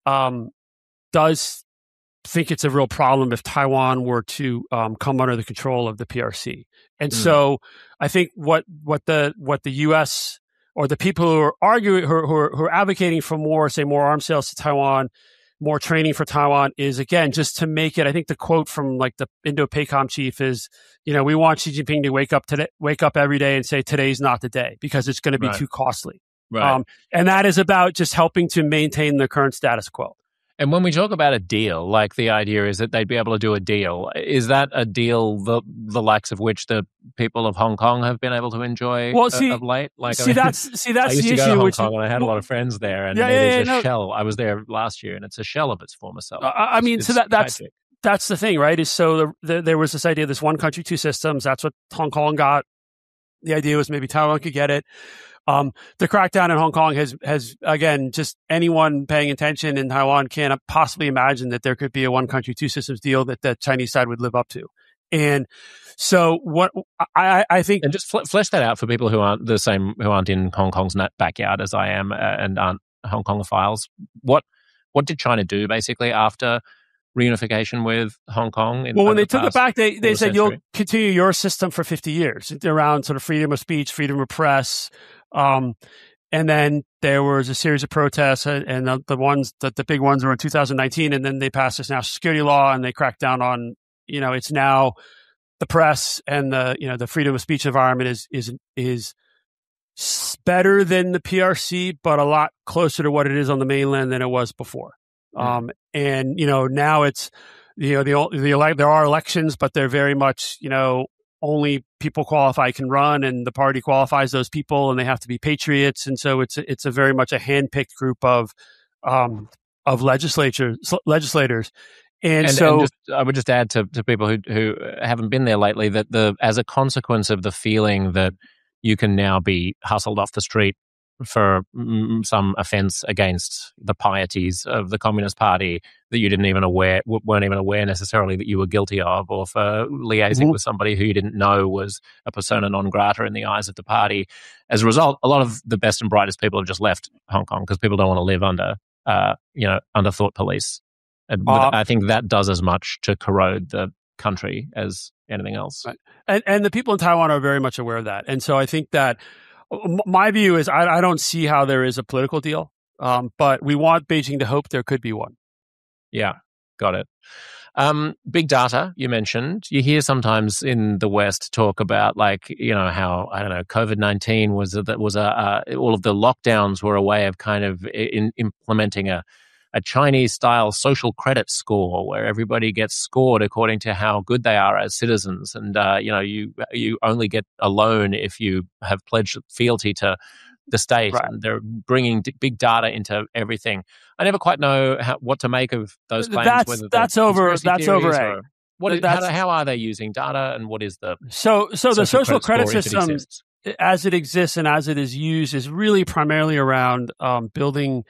does think it's a real problem if Taiwan were to come under the control of the PRC. And so I think what the U.S. or the people who are arguing, who are advocating for more arms sales to Taiwan, more training for Taiwan, is again just to make it. I think the quote from like the Indo-PACOM chief is, we want Xi Jinping to wake up every day and say today's not the day because it's going to be too costly. Right. And that is about just helping to maintain the current status quo. And when we talk about a deal, like the idea is that they'd be able to do a deal. Is that a deal the likes of which the people of Hong Kong have been able to enjoy of late? That's I used to the issue. Go to Hong Kong and I had a lot of friends there, and it is a shell. I was there last year, and it's a shell of its former self. That's the thing, right? Is so there was this idea of this one country, two systems. That's what Hong Kong got. The idea was maybe Taiwan could get it. The crackdown in Hong Kong has again, just anyone paying attention in Taiwan can't possibly imagine that there could be a one country, two systems deal that the Chinese side would live up to. And so what I think, and just flesh that out for people who aren't the same, who aren't in Hong Kong's backyard as I am, and aren't Hong Kong files. What did China do basically after reunification with Hong Kong? Well, when they took it back, they said you'll continue your system for 50 years around sort of freedom of speech, freedom of press. And then there was a series of protests, and the big ones were in 2019. And then they passed this national security law, and they cracked down on, it's now the press and the freedom of speech environment is better than the PRC, but a lot closer to what it is on the mainland than it was before. And now it's there are elections, but they're very much only people qualify can run, and the party qualifies those people, and they have to be patriots. And so it's a very much a handpicked group of legislators. And so I would just add to people who haven't been there lately that as a consequence of the feeling that you can now be hustled off the street for some offense against the pieties of the Communist Party that you weren't even aware necessarily that you were guilty of, or for liaising with somebody who you didn't know was a persona non grata in the eyes of the party. As a result, a lot of the best and brightest people have just left Hong Kong because people don't want to live under thought police. And I think that does as much to corrode the country as anything else. Right. And the people in Taiwan are very much aware of that. And so I think that my view is I don't see how there is a political deal, but we want Beijing to hope there could be one. Yeah, got it. Big data, you mentioned. You hear sometimes in the West talk about how, I don't know, COVID-19 all of the lockdowns were a way of kind of implementing a Chinese-style social credit score where everybody gets scored according to how good they are as citizens, and you only get a loan if you have pledged fealty to the state. Right. And they're bringing big data into everything. I never quite know what to make of those claims. That's over. How are they using data, and what is the the social credit system as it exists and as it is used is really primarily around building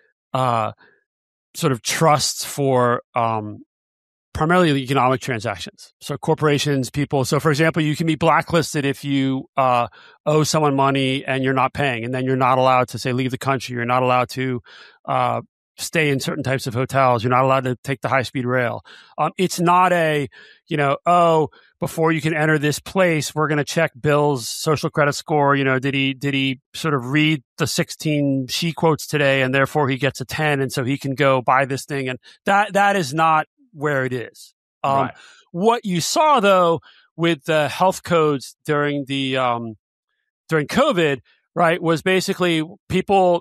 sort of trusts for primarily economic transactions. So corporations, people. So for example, you can be blacklisted if you owe someone money and you're not paying, and then you're not allowed to, say, leave the country. You're not allowed to stay in certain types of hotels. You're not allowed to take the high-speed rail. It's not before you can enter this place, we're going to check Bill's social credit score. Did he sort of read the 16 she quotes today, and therefore he gets a 10, and so he can go buy this thing. And that is not where it is. Right. What you saw though with the health codes during COVID, right, was basically people,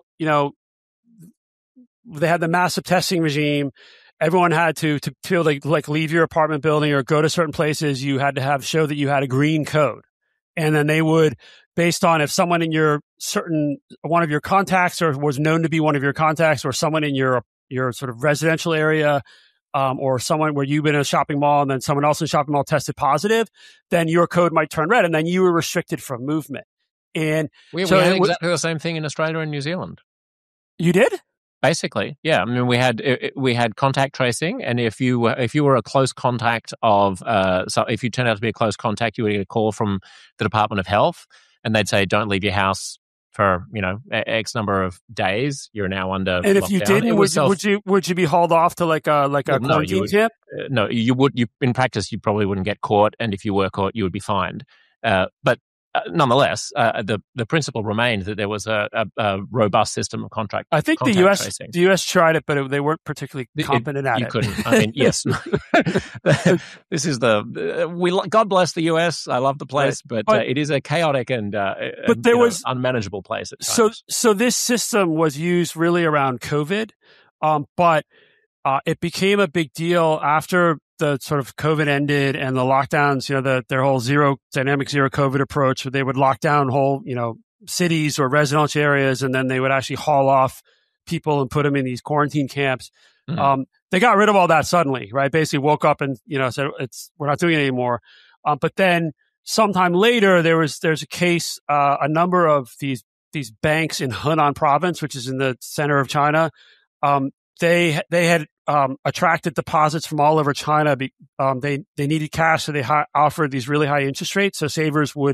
they had the massive testing regime. Everyone had to feel like leave your apartment building or go to certain places. You had to show that you had a green code. And then they would, based on if someone in one of your contacts or was known to be one of your contacts, or someone in your sort of residential area, or someone where you've been in a shopping mall and then someone else in a shopping mall tested positive, then your code might turn red and then you were restricted from movement. And we had exactly the same thing in Australia and New Zealand. You did? Basically, yeah. I mean, we had contact tracing, and if you were a close contact of, so if you turned out to be a close contact, you would get a call from the Department of Health, and they'd say, "Don't leave your house for X number of days. You're now under." And if you didn't, would you be hauled off to like a quarantine camp? No, you would. In practice, you probably wouldn't get caught, and if you were caught, you would be fined. But nonetheless, the principle remained that there was a robust system of contract. I think tracing. The US tried it, but they weren't particularly competent at it. You couldn't. I mean, yes. This is God bless the US. I love the place, but it is a chaotic and unmanageable place at times. So this system was used really around COVID, but it became a big deal after the sort of COVID ended and the lockdowns, their whole dynamic zero COVID approach, where they would lock down whole, cities or residential areas, and then they would actually haul off people and put them in these quarantine camps. Mm-hmm. They got rid of all that suddenly, right? Basically woke up and, said, we're not doing it anymore. But then sometime later, there's a case, a number of these banks in Henan province, which is in the center of China. They had attracted deposits from all over China. They needed cash, so they offered these really high interest rates. So savers would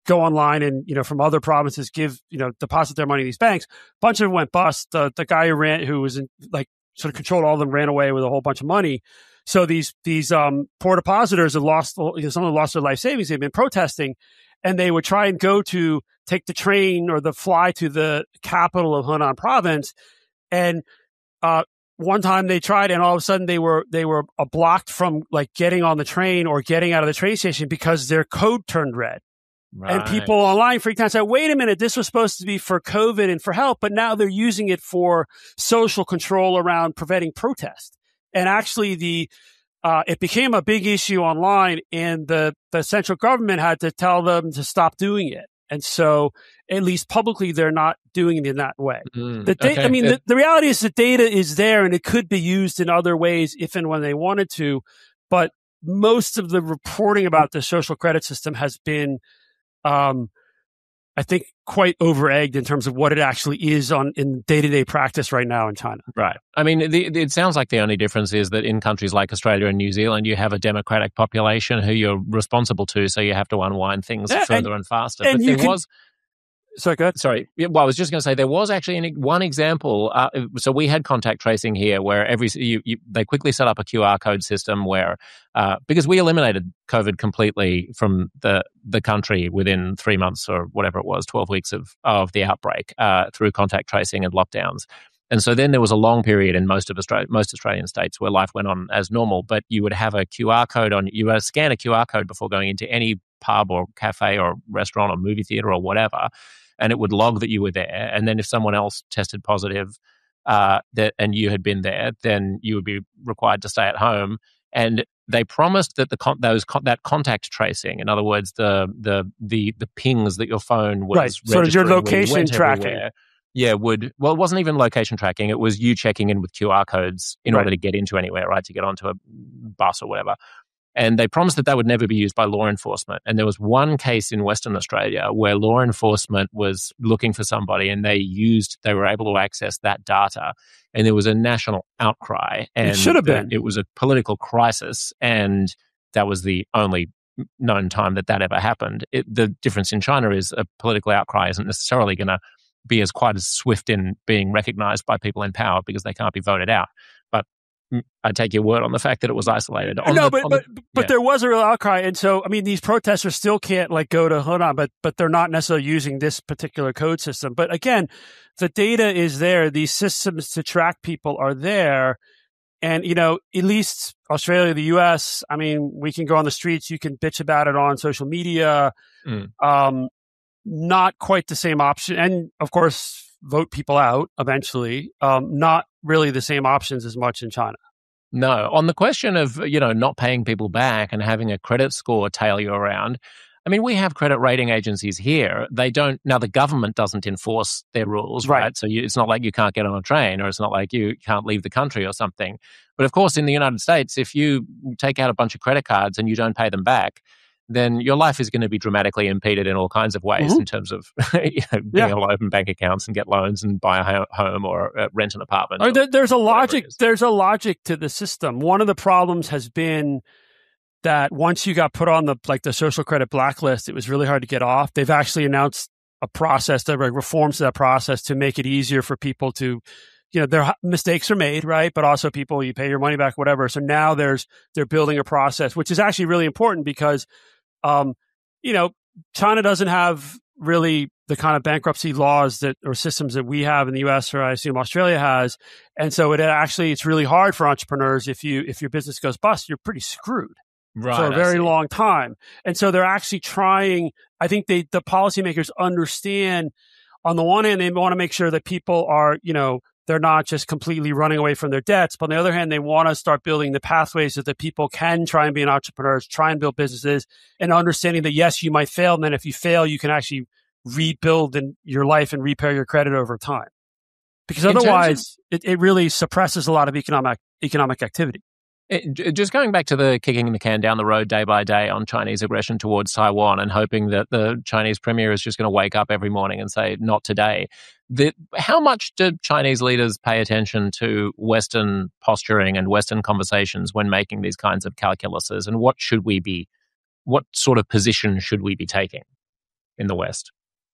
go online and, from other provinces give, deposit their money in these banks. A bunch of them went bust. The guy who was sort of controlled all of them ran away with a whole bunch of money. So these poor depositors have lost, some of them lost their life savings. They've been protesting, and they would try and take the train or the fly to the capital of Hunan province. And one time they tried, and all of a sudden they were blocked from getting on the train or getting out of the train station because their code turned red. Right. And people online freaked out and said, wait a minute, this was supposed to be for COVID and for help, but now they're using it for social control around preventing protest. And actually it became a big issue online, and the central government had to tell them to stop doing it. And so at least publicly, they're not doing it in that way. The reality is the data is there, and it could be used in other ways if and when they wanted to. But most of the reporting about the social credit system has been, I think, quite over-egged in terms of what it actually is in day-to-day practice right now in China. Right. I mean, it sounds like the only difference is that in countries like Australia and New Zealand, you have a democratic population who you're responsible to, so you have to unwind things further and faster. And Sorry, go ahead. Sorry. Well, I was just going to say there was actually one example. So we had contact tracing here where they quickly set up a QR code system where, because we eliminated COVID completely from the country within 3 months or whatever it was, 12 weeks of the outbreak through contact tracing and lockdowns. And so then there was a long period in most Australian states where life went on as normal, but you would have a QR code you would scan a QR code before going into any pub or cafe or restaurant or movie theater or whatever. And it would log that you were there. And then if someone else tested positive and you had been there, then you would be required to stay at home. And they promised that that contact tracing, in other words, the pings that your phone was right, sort of your location tracking. Yeah, it wasn't even location tracking. It was you checking in with QR codes in order to get into anywhere, right? To get onto a bus or whatever. And they promised that would never be used by law enforcement. And there was one case in Western Australia where law enforcement was looking for somebody, and they were able to access that data. And there was a national outcry. And it should have been. It was a political crisis, and that was the only known time that ever happened. The difference in China is a political outcry isn't necessarily going to be quite as swift in being recognized by people in power because they can't be voted out. But I take your word on the fact that it was isolated. But there was a real outcry. And so, I mean, these protesters still can't go to Hunan, but they're not necessarily using this particular code system. But again, the data is there. These systems to track people are there. And, at least Australia, the US, I mean, we can go on the streets. You can bitch about it on social media. Not quite the same option. And of course, vote people out eventually. Not really the same options as much in China. No. On the question of, not paying people back and having a credit score tail you around, I mean, we have credit rating agencies here. They don't. Now, the government doesn't enforce their rules, right? So it's not like you can't get on a train, or it's not like you can't leave the country or something. But of course, in the United States, if you take out a bunch of credit cards and you don't pay them back, then your life is going to be dramatically impeded in all kinds of ways in terms of being able to open bank accounts and get loans and buy a home or rent an apartment. There's a logic. There's a logic to the system. One of the problems has been that once you got put on the social credit blacklist, it was really hard to get off. They've actually announced a process, that reforms to that process to make it easier for people to, their mistakes are made, right? But also people, you pay your money back, whatever. So now they're building a process, which is actually really important because China doesn't have really the kind of bankruptcy laws or systems that we have in the US, or I assume Australia has. And so it's really hard for entrepreneurs. If your business goes bust, you're pretty screwed for a very long time. And so they're actually trying, I think the policymakers understand, on the one hand, they want to make sure that people are, they're not just completely running away from their debts. But on the other hand, they want to start building the pathways so that people can try and be an entrepreneur, try and build businesses, and understanding that, yes, you might fail. And then if you fail, you can actually rebuild your life and repair your credit over time. Because otherwise, it really suppresses a lot of economic activity. Just going back to the kicking the can down the road day by day on Chinese aggression towards Taiwan and hoping that the Chinese premier is just going to wake up every morning and say, not today. How much do Chinese leaders pay attention to Western posturing and Western conversations when making these kinds of calculuses? And what sort of position should we be taking? in the West?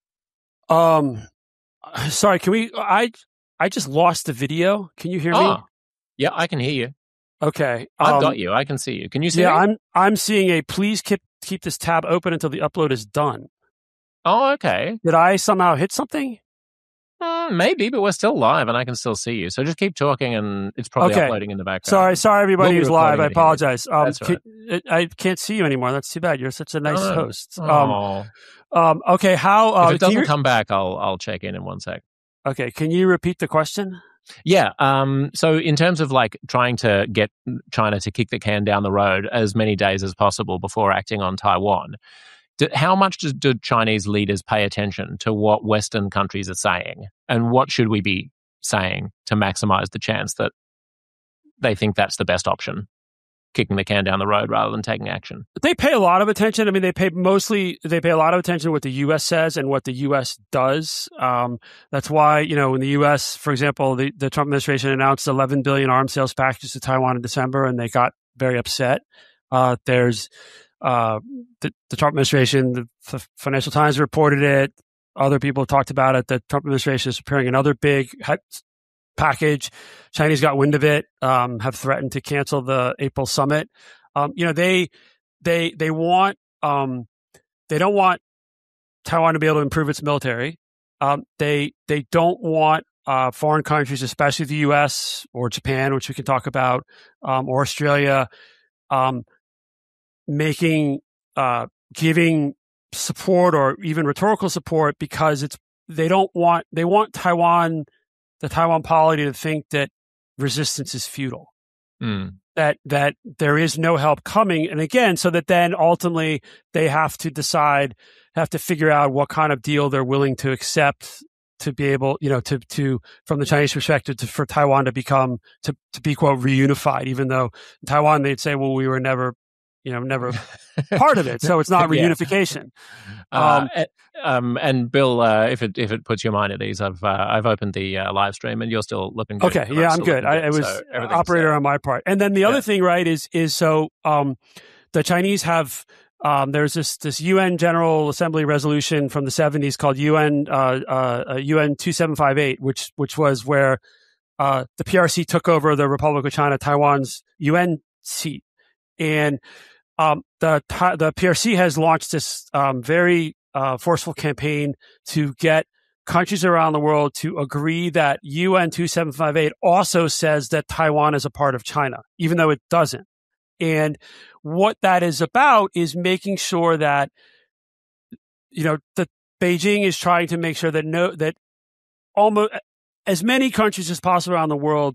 Sorry, can we? I just lost the video. Can you hear me? Yeah, I can hear you. Okay, I've got you. I can see you. Can you see me? Yeah, I'm seeing a please keep this tab open until the upload is done. Oh, okay. Did I somehow hit something? Maybe, but we're still live and I can still see you. So just keep talking and it's probably uploading in the background. Sorry, everybody who's live. I apologize. That's right. I can't see you anymore. That's too bad. You're such a nice host. Okay, how... if it doesn't come back, I'll check in 1 sec. Okay, can you repeat the question? Yeah. So in terms of like trying to get China to kick the can down the road as many days as possible before acting on Taiwan, how much do Chinese leaders pay attention to what Western countries are saying? And what should we be saying to maximize the chance that they think that's the best option, kicking the can down the road rather than taking action? They pay a lot of attention. I mean, they pay a lot of attention to what the U.S. says and what the U.S. does. That's why, in the U.S., for example, the Trump administration announced $11 billion arms sales packages to Taiwan in December, and they got very upset. There's the Trump administration, the Financial Times reported it. Other people talked about it. The Trump administration is preparing another big package. Chinese got wind of it, have threatened to cancel the April summit. They want, they don't want Taiwan to be able to improve its military. They don't want foreign countries, especially the U.S. or Japan, which we can talk about, or Australia, giving support or even rhetorical support because they want Taiwan, the Taiwan polity, to think that resistance is futile, that there is no help coming. And again, so that then ultimately they have to figure out what kind of deal they're willing to accept to be able, to from the Chinese perspective, for Taiwan to be quote reunified, even though in Taiwan they'd say, well, we were never part of it, so it's not reunification. And Bill, if it puts your mind at ease, I've opened the live stream, and you're still looking good. Okay, yeah, I'm good. It was operator on my part. And then the other thing, right, is so the Chinese have there's this UN General Assembly resolution from the 70s called UN 2758, which was where the PRC took over the Republic of China, Taiwan's UN seat. And the PRC has launched this very forceful campaign to get countries around the world to agree that UN 2758 also says that Taiwan is a part of China, even though it doesn't. And what that is about is making sure that, that Beijing is trying to make sure that almost as many countries as possible around the world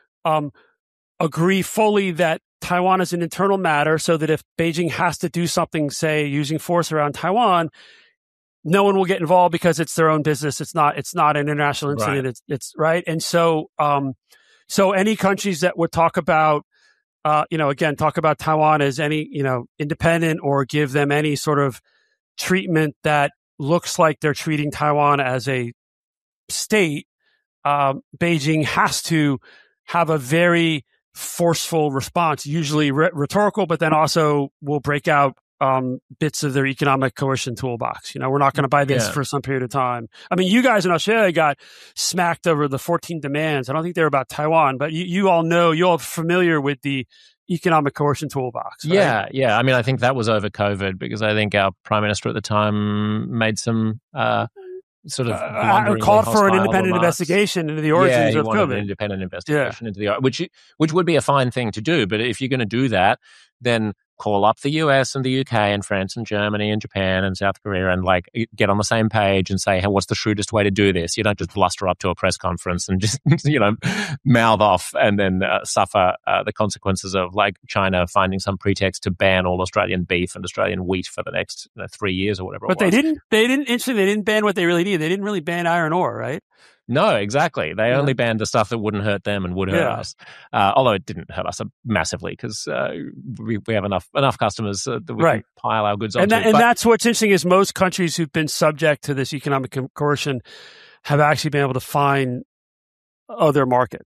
agree fully that Taiwan is an internal matter, so that if Beijing has to do something, say using force around Taiwan, no one will get involved because it's their own business. It's not an international incident. Right. It's right. And so any countries that would talk about, talk about Taiwan as any, independent, or give them any sort of treatment that looks like they're treating Taiwan as a state, Beijing has to have a very forceful response, usually rhetorical, but then also will break out bits of their economic coercion toolbox. We're not going to buy this for some period of time. I mean, you guys in Australia got smacked over the 14 demands. I don't think they're about Taiwan, but you all know, you're all familiar with the economic coercion toolbox. Right? Yeah. I mean, I think that was over COVID, because I think our Prime Minister at the time made some sort of called for an independent investigation into the origins of COVID. An independent investigation into the which would be a fine thing to do. But if you're going to do that, then call up the US and the UK and France and Germany and Japan and South Korea and get on the same page and say, hey, what's the shrewdest way to do this? You don't just bluster up to a press conference and just mouth off and then suffer the consequences of China finding some pretext to ban all Australian beef and Australian wheat for the next 3 years or whatever. But they didn't ban what they really needed. They didn't really ban iron ore, right? No, exactly. They only banned the stuff that wouldn't hurt them and would hurt us. Although it didn't hurt us massively, because we have enough customers that we can pile our goods onto. And that's what's interesting, is most countries who've been subject to this economic coercion have actually been able to find other markets.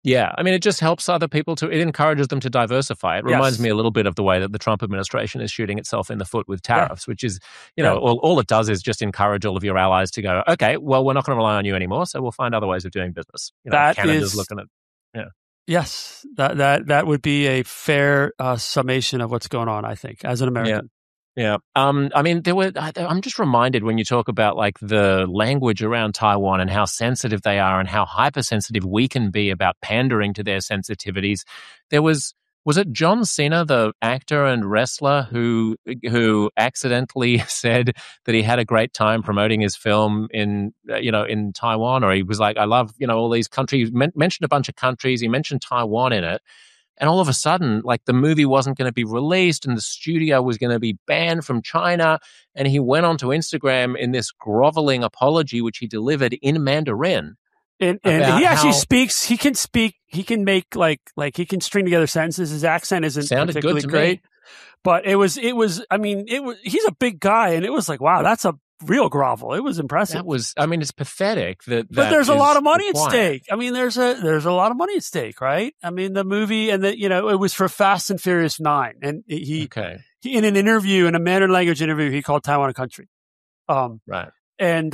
Yeah, I mean, it just helps other people it encourages them to diversify. It reminds me a little bit of the way that the Trump administration is shooting itself in the foot with tariffs, which is, all it does is just encourage all of your allies to go, okay, well, we're not going to rely on you anymore, so we'll find other ways of doing business. Canada's looking at, Yes, that would be a fair summation of what's going on, I think, as an American. Yeah. I mean, I'm just reminded when you talk about like the language around Taiwan and how sensitive they are and how hypersensitive we can be about pandering to their sensitivities. There was it John Cena, the actor and wrestler who accidentally said that he had a great time promoting his film in Taiwan, or he was like, I love, all these countries, mentioned a bunch of countries. He mentioned Taiwan in it. And all of a sudden, like the movie wasn't going to be released and the studio was going to be banned from China. And he went onto Instagram in this groveling apology, which he delivered in Mandarin. And he actually speaks, he can make he can string together sentences. His accent isn't particularly great. But he's a big guy. And it was like, wow, that's a real grovel. It was impressive. It's pathetic but there's a lot of money at stake. I mean, there's a lot of money at stake, right? I mean, the movie and it was for Fast and Furious 9. And he in an interview, in a Mandarin language interview, he called Taiwan a country. Right. And,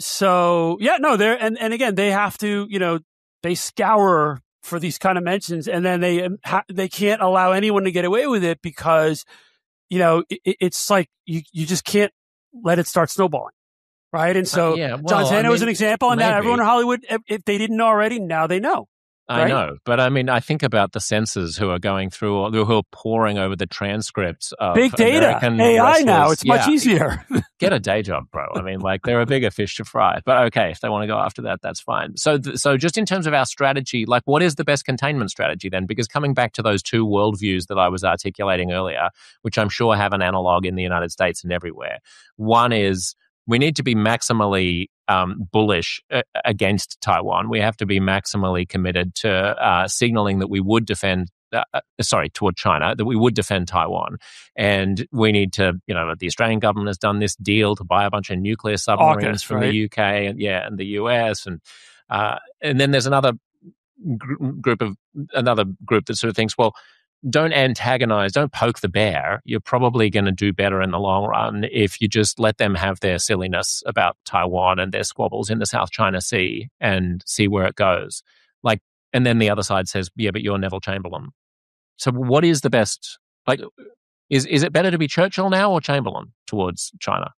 and again, they have to, they scour for these kind of mentions, and then they can't allow anyone to get away with it because, it's like you just can't let it start snowballing, right? And so John Cena was an example, and that everyone in Hollywood, if they didn't know already, now they know. Right? I know, but I mean, I think about the censors who are going through, who are poring over the transcripts of big data, American AI wrestlers. now. It's much easier. Get a day job, bro. I mean, like they're a bigger fish to fry. But okay, if they want to go after that, that's fine. So just in terms of our strategy, like what is the best containment strategy then? Because coming back to those two worldviews that I was articulating earlier, which I'm sure have an analog in the United States and everywhere. One is we need to be maximally bullish against Taiwan. We have to be maximally committed to signaling that we would defend, toward China, that we would defend Taiwan. And we need to, the Australian government has done this deal to buy a bunch of nuclear submarines from the UK and the US. And then there's another group that sort of thinks, well, don't antagonize, don't poke the bear. You're probably going to do better in the long run if you just let them have their silliness about Taiwan and their squabbles in the South China Sea and see where it goes. And then the other side says, yeah, but you're Neville Chamberlain. So what is the best, is it better to be Churchill now or Chamberlain towards China?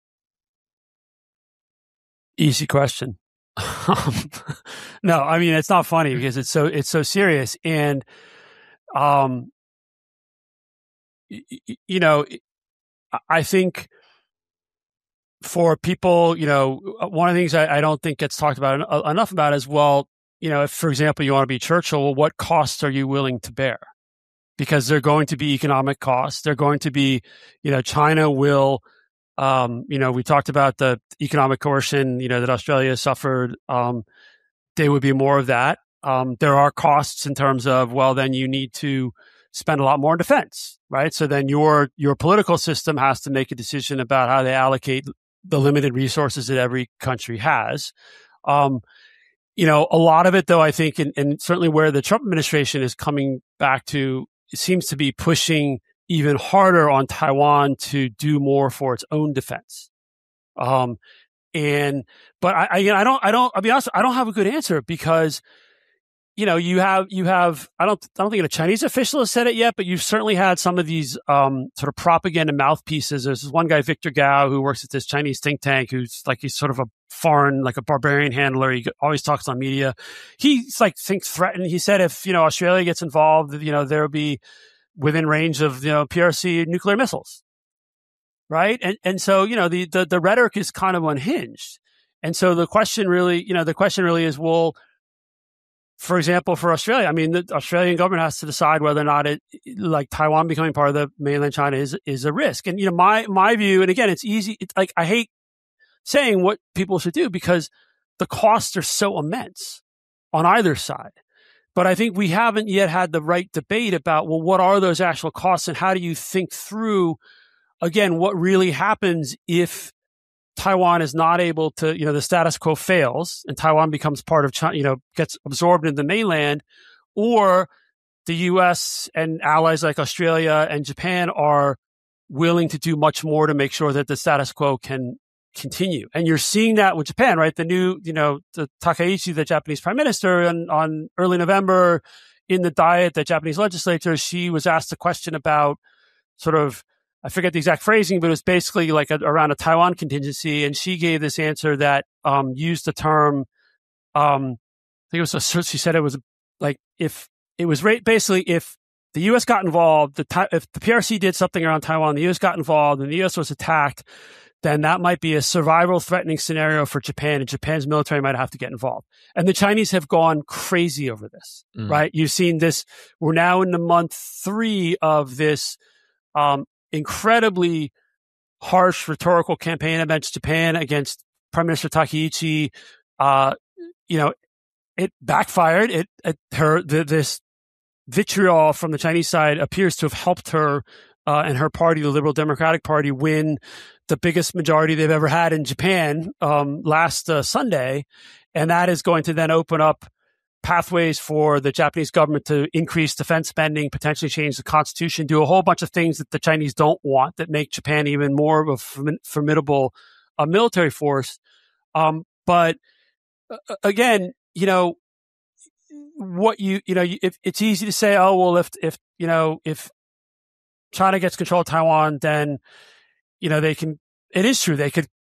Easy question. No, I mean, it's not funny because it's so serious. And, I think for people, one of the things I don't think gets talked about enough about is, well, if, for example, you want to be Churchill, well, what costs are you willing to bear? Because they're going to be economic costs. They're going to be, China will, we talked about the economic coercion, that Australia suffered. There would be more of that. There are costs in terms of, well, then you need to spend a lot more on defense, right? So then your political system has to make a decision about how they allocate the limited resources that every country has. A lot of it, though, I think, and certainly where the Trump administration is coming back to, it seems to be pushing even harder on Taiwan to do more for its own defense. But I'll be honest, I don't have a good answer because, you have, I don't think a Chinese official has said it yet, but you've certainly had some of these, sort of propaganda mouthpieces. There's this one guy, Victor Gao, who works at this Chinese think tank, he's sort of a foreign, like a barbarian handler. He always talks on media. He's thinks threatened. He said if, Australia gets involved, there will be within range of, PRC nuclear missiles. Right. And so, the rhetoric is kind of unhinged. And so the question really is, well, for example, for Australia, I mean, the Australian government has to decide whether or not Taiwan becoming part of the mainland China is a risk. And, my view, and again, it's easy. I hate saying what people should do because the costs are so immense on either side. But I think we haven't yet had the right debate about, well, what are those actual costs and how do you think through, again, what really happens if Taiwan is not able to, the status quo fails and Taiwan becomes part of China, gets absorbed in the mainland, or the U.S. and allies like Australia and Japan are willing to do much more to make sure that the status quo can continue. And you're seeing that with Japan, right? The new, the Takaichi, the Japanese prime minister, on early November in the Diet, the Japanese legislature, she was asked a question about sort of, I forget the exact phrasing, but it was basically like around a Taiwan contingency. And she gave this answer that used the term, I think it was, she said it was like, if the U.S. got involved, if the PRC did something around Taiwan, the U.S. got involved and the U.S. was attacked, then that might be a survival threatening scenario for Japan, and Japan's military might have to get involved. And the Chinese have gone crazy over this, right? You've seen this. We're now in the month 3 of this incredibly harsh rhetorical campaign against Japan, against Prime Minister Takaichi. It backfired. This vitriol from the Chinese side appears to have helped her and her party, the Liberal Democratic Party, win the biggest majority they've ever had in Japan last Sunday. And that is going to then open up pathways for the Japanese government to increase defense spending, potentially change the constitution, do a whole bunch of things that the Chinese don't want that make Japan even more of a formidable military force. But again, if it's easy to say, oh, well, if China gets control of Taiwan, then, they can, it is true.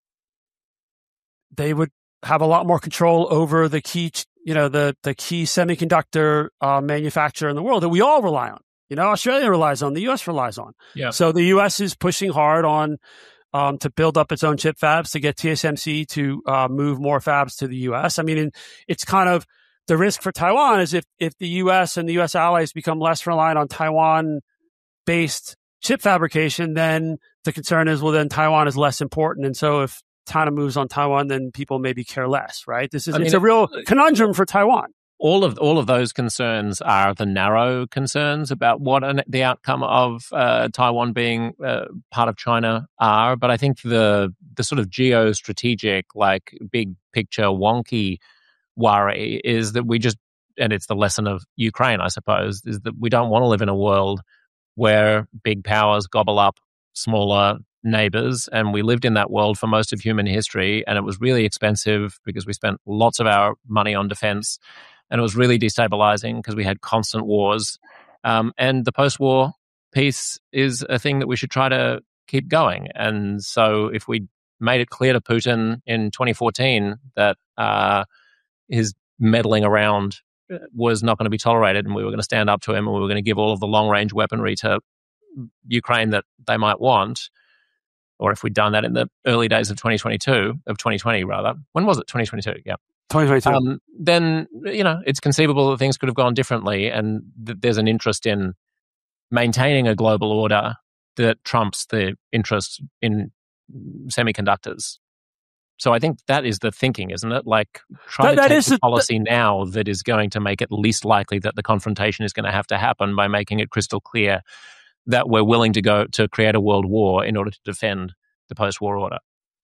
They would have a lot more control over the key, the key semiconductor manufacturer in the world that we all rely on. Australia relies on, the U.S. relies on. Yeah. So the U.S. is pushing hard on to build up its own chip fabs, to get TSMC to move more fabs to the U.S. I mean, it's kind of the risk for Taiwan is if the U.S. and the U.S. allies become less reliant on Taiwan-based chip fabrication, then the concern is, well, then Taiwan is less important. And so if China moves on Taiwan, then people maybe care less, right? It's a real conundrum for Taiwan. All of those concerns are the narrow concerns about what the outcome of Taiwan being part of China are. But I think the sort of geostrategic, like big picture wonky worry is that and it's the lesson of Ukraine, I suppose, is that we don't want to live in a world where big powers gobble up smaller neighbors. And we lived in that world for most of human history, and it was really expensive because we spent lots of our money on defense, and it was really destabilizing because we had constant wars. And the post-war peace is a thing that we should try to keep going. And so if we made it clear to Putin in 2014 that his meddling around was not going to be tolerated, and we were going to stand up to him, and we were going to give all of the long-range weaponry to Ukraine that they might want, or if we'd done that in the early days of 2020 rather. When was it? 2022, yeah. 2022. Then, it's conceivable that things could have gone differently, and there's an interest in maintaining a global order that trumps the interest in semiconductors. So I think that is the thinking, isn't it? Like, try to take a policy now that is going to make it least likely that the confrontation is going to have to happen by making it crystal clear that we're willing to go to create a world war in order to defend the post-war order.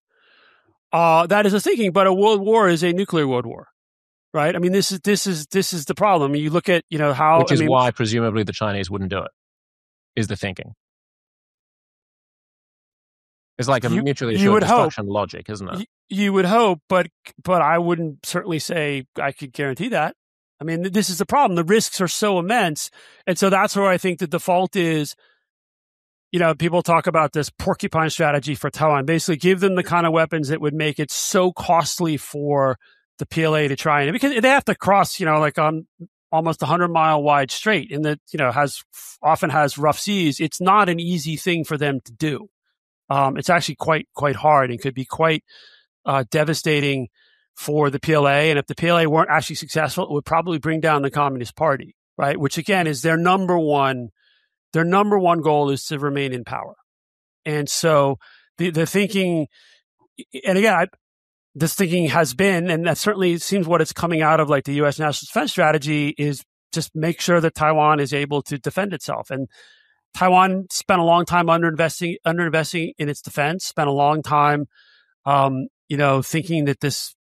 That is the thinking, but a world war is a nuclear world war, right? I mean, this is the problem. You look at how, which is why presumably the Chinese wouldn't do it. Is the thinking? It's like a mutually assured destruction logic, isn't it? You would hope, but I wouldn't certainly say I could guarantee that. I mean, this is the problem. The risks are so immense, and so that's where I think the default is. People talk about this porcupine strategy for Taiwan. Basically, give them the kind of weapons that would make it so costly for the PLA to try, and because they have to cross, like on almost 100-mile wide strait, and that often has rough seas. It's not an easy thing for them to do. It's actually quite hard and could be quite devastating for the PLA. And if the PLA weren't actually successful, it would probably bring down the Communist Party, right? Which again is their number one goal is to remain in power. And so the thinking, and again, this thinking has been, and that certainly seems what it's coming out of, like the U.S. national defense strategy, is just make sure that Taiwan is able to defend itself. And Taiwan spent a long time underinvesting in its defense, spent a long time, thinking that this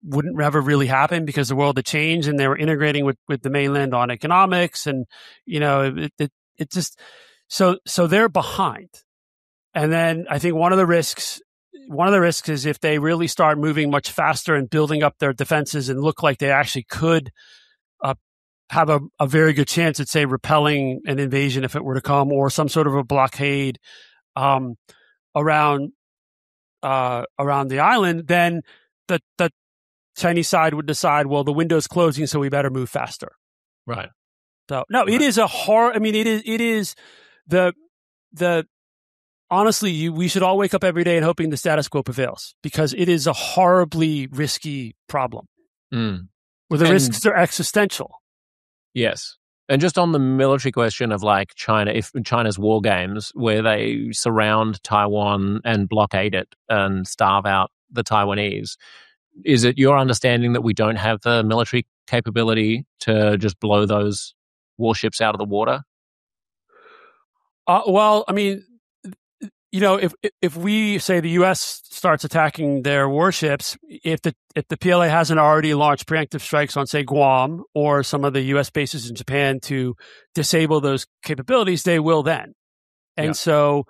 wouldn't ever really happen because the world had changed and they were integrating with the mainland on economics. And, it just, so they're behind. And then I think one of the risks is if they really start moving much faster and building up their defenses and look like they actually could have a very good chance at, say, repelling an invasion if it were to come, or some sort of a blockade around the island, then the Chinese side would decide, well, the window's closing, so we better move faster. Right. So no, it is a hard. I mean, it is the honestly, we should all wake up every day and hoping the status quo prevails, because it is a horribly risky problem where the risks are existential. Yes. And just on the military question of like China, if China's war games where they surround Taiwan and blockade it and starve out the Taiwanese, is it your understanding that we don't have the military capability to just blow those warships out of the water? Well, I mean, if we say the U.S. starts attacking their warships, if the PLA hasn't already launched preemptive strikes on, say, Guam or some of the U.S. bases in Japan to disable those capabilities, they will then. And so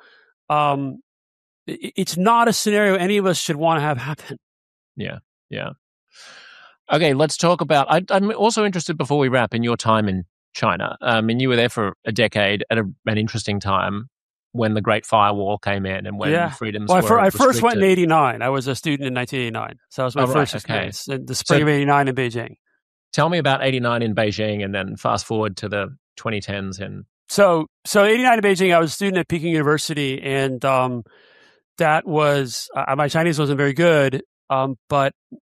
it's not a scenario any of us should want to have happen. Yeah. Okay, let's talk about. I'm also interested, before we wrap, in your time in China. And you were there for a decade at an interesting time, when the Great Firewall came in and when freedoms were I first went in 1989. I was a student in 1989. So that was my first experience in the spring of 1989 in Beijing. Tell me about 1989 in Beijing, and then fast forward to the 2010s. So 1989 in Beijing, I was a student at Peking University, and that was, my Chinese wasn't very good, but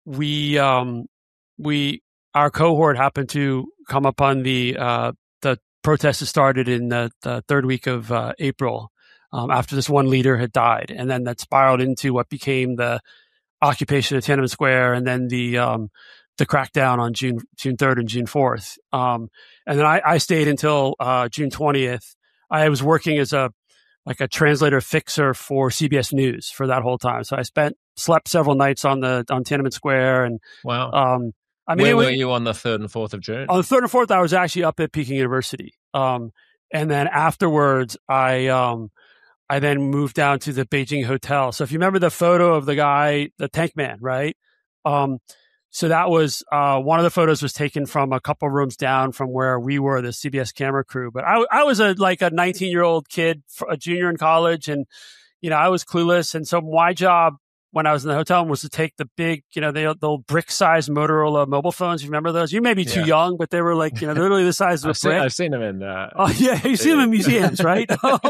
our cohort happened to come upon the protests that started in the third week of April. After this one leader had died, and then that spiraled into what became the occupation of Tiananmen Square, and then the crackdown on June 3rd and June 4th. And then I stayed until June 20th. I was working as a translator fixer for CBS News for that whole time. So I slept several nights on Tiananmen Square. And wow. Where were you on the 3rd and 4th of June? On the 3rd and 4th, I was actually up at Peking University. And then afterwards, I then moved down to the Beijing hotel. So if you remember the photo of the guy, the tank man, right? So that was one of the photos was taken from a couple rooms down from where we were, the CBS camera crew. But I was a 19-year-old kid, a junior in college, and I was clueless. And so my job when I was in the hotel was to take the big, the old brick-sized Motorola mobile phones. You remember those? You may be too young, but they were literally the size of a brick. I've seen them in. Oh yeah, you see them in museums, right?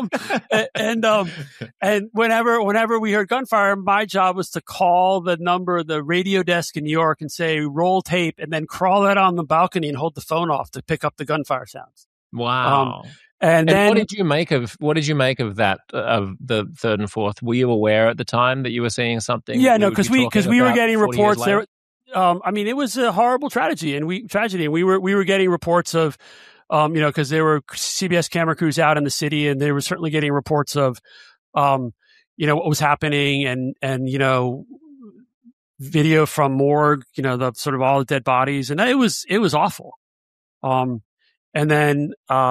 And whenever we heard gunfire, my job was to call the number of the radio desk in New York and say roll tape, and then crawl out on the balcony and hold the phone off to pick up the gunfire sounds. Wow. And then, what did you make of that, of the 3rd and 4th? Were you aware at the time that you were seeing something? Yeah, no, because we were getting reports there. It was a horrible tragedy, and we were getting reports of, because there were CBS camera crews out in the city, and they were certainly getting reports of, what was happening, and video from morgue, the sort of all the dead bodies, and it was awful. And then.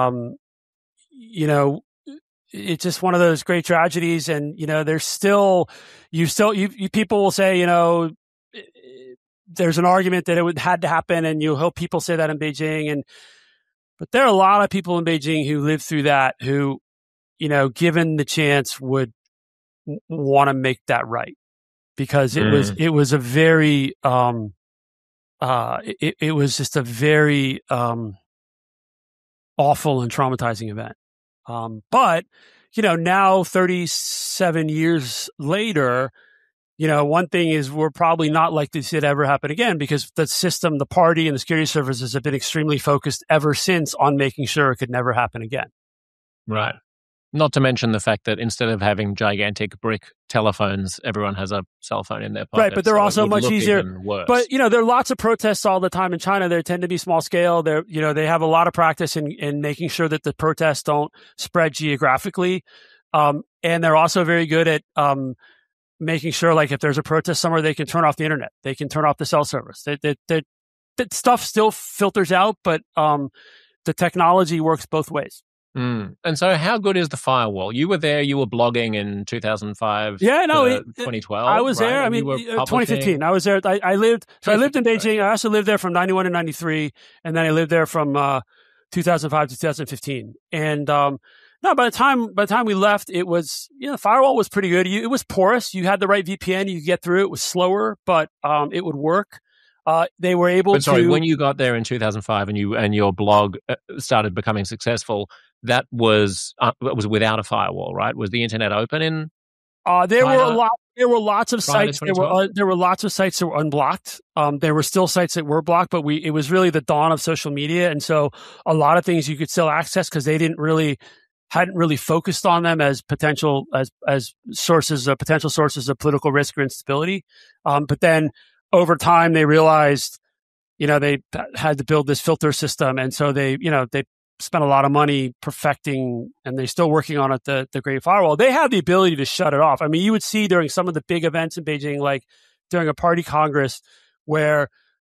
It's just one of those great tragedies, and there's still people will say there's an argument that it had to happen, and you hope people say that in Beijing, but there are a lot of people in Beijing who lived through that who given the chance would want to make that right, because it was a very it was just a very awful and traumatizing event. But now 37 years later, one thing is we're probably not likely to see it ever happen again, because the system, the party, and the security services have been extremely focused ever since on making sure it could never happen again. Right. Not to mention the fact that instead of having gigantic brick telephones, everyone has a cell phone in their pocket. Right, but they're also much easier. But there are lots of protests all the time in China. They tend to be small scale. They have a lot of practice in making sure that the protests don't spread geographically, and they're also very good at making sure, like, if there's a protest somewhere, they can turn off the internet, they can turn off the cell service. That stuff still filters out, but the technology works both ways. And so how good is the firewall? You were there, you were blogging in 2005. Yeah, no, 2012. I was there. Right? I mean, 2015. I was there. I lived in Beijing. I also lived there from 91 to 93. And then I lived there from 2005 to 2015. And no, by the time we left, it was, the firewall was pretty good. It was porous. You had the right VPN. You could get through. It was slower, but it would work. They were able to. When you got there in 2005 and your blog started becoming successful, that was without a firewall, right? Was the internet open in? There were lots of sites. There were lots of sites that were unblocked. There were still sites that were blocked, but it was really the dawn of social media, and so a lot of things you could still access because they hadn't really focused on them as potential sources of political risk or instability. But then over time, they realized, they had to build this filter system, and so they spent a lot of money perfecting, and they're still working on it, the Great Firewall. They have the ability to shut it off. I mean, you would see during some of the big events in Beijing, like during a party congress, where,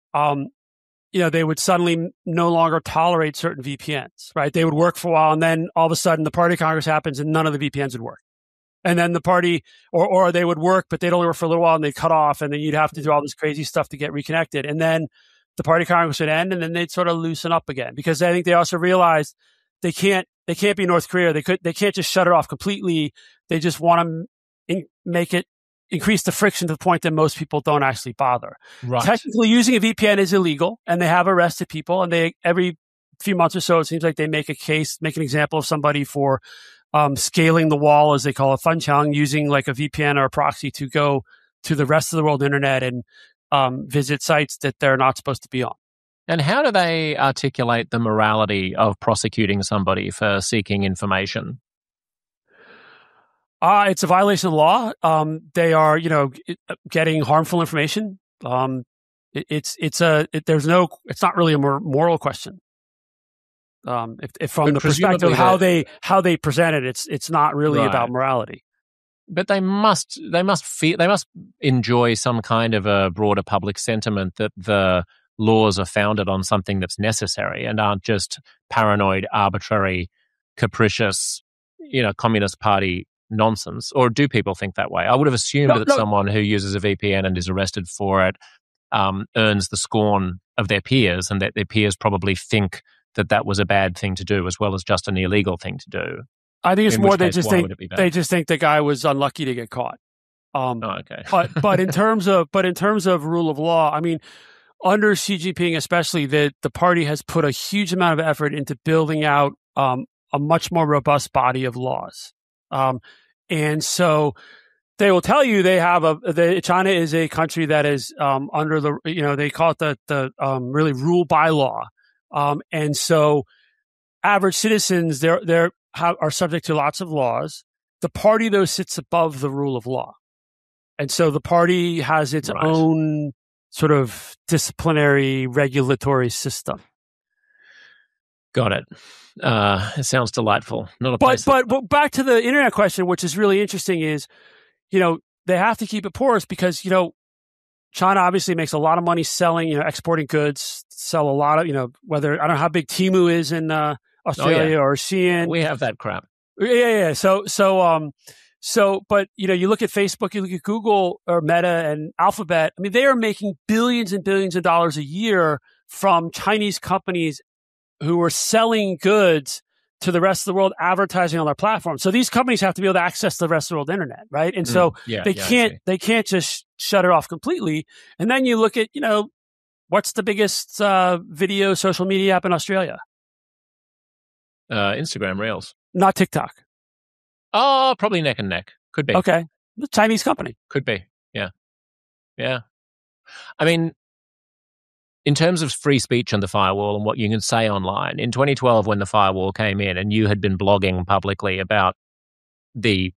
they would suddenly no longer tolerate certain VPNs, right? They would work for a while, and then all of a sudden the party congress happens and none of the VPNs would work. And then the party, or they would work, but they'd only work for a little while and they'd cut off, and then you'd have to do all this crazy stuff to get reconnected. And then the party congress would end, and then they'd sort of loosen up again, because I think they also realized they can't be North Korea. They can't just shut it off completely. They just want to increase the friction to the point that most people don't actually bother. Right. Technically, using a VPN is illegal, and they have arrested people, and every few months or so, it seems like they make an example of somebody for scaling the wall, as they call it, Fanqiang, using like a VPN or a proxy to go to the rest of the world internet and visit sites that they're not supposed to be on. And how do they articulate the morality of prosecuting somebody for seeking information? It's a violation of the law. They are, getting harmful information. It's not really a moral question. If from the perspective of how they present it, it's not really about morality. But they must enjoy some kind of a broader public sentiment that the laws are founded on something that's necessary and aren't just paranoid, arbitrary, capricious, Communist Party nonsense. Or do people think that way? I would have assumed that someone who uses a VPN and is arrested for it earns the scorn of their peers, and that their peers probably think that was a bad thing to do as well as just an illegal thing to do. I think it's more they just think the guy was unlucky to get caught. Okay. but in terms of rule of law, I mean, under Xi Jinping especially, the party has put a huge amount of effort into building out a much more robust body of laws. And so they will tell you China is a country that is under the, they call it the really rule by law. And so average citizens, are subject to lots of laws. The party, though, sits above the rule of law. And so the party has its own sort of disciplinary regulatory system. Got it. It sounds delightful. Not a but back to the internet question, which is really interesting, is, they have to keep it porous because, China obviously makes a lot of money selling, exporting goods, sell a lot of, whether, I don't know how big Temu is in Australia or Shein. We have that crap. Yeah. So, but, you look at Facebook, you look at Google or Meta and Alphabet. I mean, they are making billions and billions of dollars a year from Chinese companies who are selling goods to the rest of the world, advertising on their platform. So these companies have to be able to access the rest of the world internet, right? And so they can't just shut it off completely. And then you look at, what's the biggest video social media app in Australia? Instagram Reels. Not TikTok. Oh, probably neck and neck. Could be. Okay. The Chinese company. Could be. Yeah. Yeah. I mean, in terms of free speech and the firewall and what you can say online, in 2012 when the firewall came in and you had been blogging publicly about the,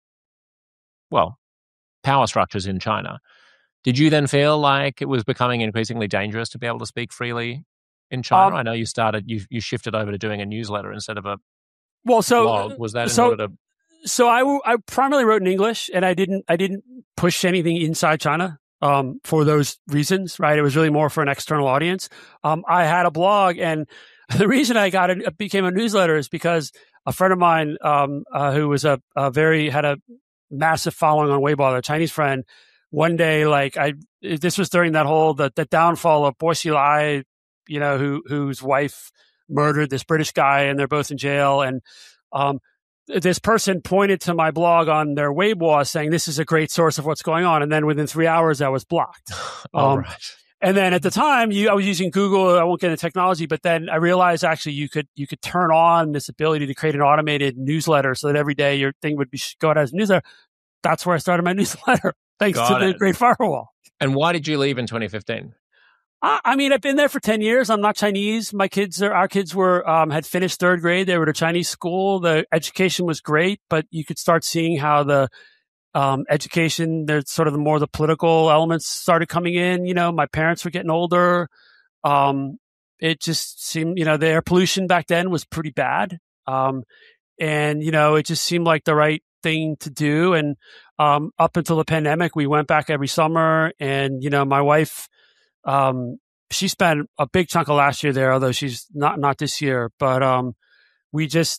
power structures in China, did you then feel like it was becoming increasingly dangerous to be able to speak freely in China? I know you shifted over to doing a newsletter instead of a blog. Was that in order to... So I primarily wrote in English, and I didn't push anything inside China for those reasons, right? It was really more for an external audience. I had a blog, and the reason I became a newsletter is because a friend of mine who was had a massive following on Weibo, a Chinese friend, one day, this was during that whole the downfall of Bo Xilai, whose wife murdered this British guy, and they're both in jail. And this person pointed to my blog on their Weibo saying, "This is a great source of what's going on." And then within 3 hours, I was blocked. Right. And then at the time, I was using Google. I won't get into technology, but then I realized actually you could turn on this ability to create an automated newsletter so that every day your thing would go out as a newsletter. That's where I started my newsletter, thanks to the Great Firewall. And why did you leave in 2015? I mean, I've been there for 10 years. I'm not Chinese. Our kids were, had finished third grade. They were at a Chinese school. The education was great, but you could start seeing how the education, there's sort of the political elements started coming in. My parents were getting older. It just seemed, the air pollution back then was pretty bad. And, it just seemed like the right thing to do. And up until the pandemic, we went back every summer. And, my wife, she spent a big chunk of last year there, although she's not this year. But we just,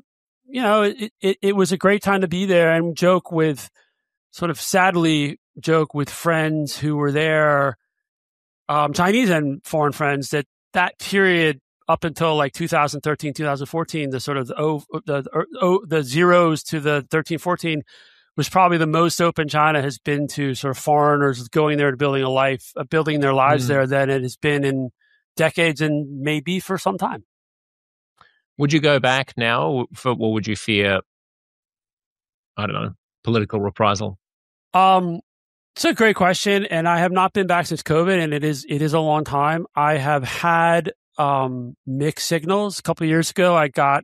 it was a great time to be there, and sadly joke with friends who were there, Chinese and foreign friends, that period up until like 2013, 2014, the sort of the zeros to the 13, 14 was probably the most open China has been to sort of foreigners going there and building their lives there than it has been in decades and maybe for some time. Would you go back now, or would you fear, I don't know, political reprisal? It's a great question, and I have not been back since COVID, and it is a long time. I have had mixed signals. A couple of years ago, I got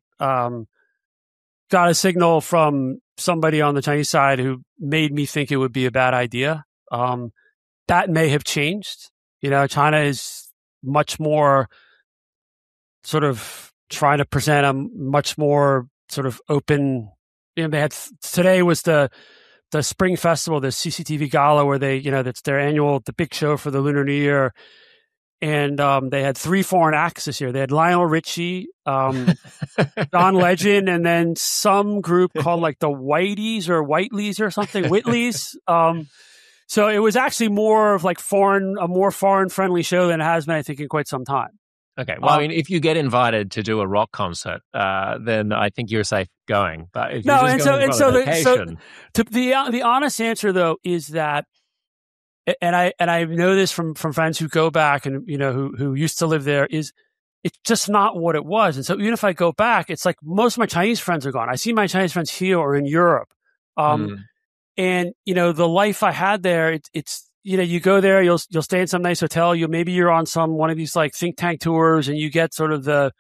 a signal from somebody on the Chinese side who made me think it would be a bad idea. That may have changed. China is much more sort of trying to present a much more sort of open. They had today was the Spring Festival, the CCTV Gala, where they, that's their annual, the big show for the Lunar New Year. And they had 3 foreign acts this year. They had Lionel Richie, John Legend, and then some group called like the Whiteys or Whiteleys or something, Whitleys. So it was actually more of like a more foreign friendly show than it has been, I think, in quite some time. Okay. Well, I mean, if you get invited to do a rock concert, then I think you're safe going. But if you're the honest answer though is that, and I know this from friends who go back and who used to live there, is it's just not what it was. And so even if I go back, it's like most of my Chinese friends are gone. I see my Chinese friends here or in Europe, and the life I had there, it's. You go there, you'll stay in some nice hotel. Maybe you're on one of these like think tank tours, and you get sort of the,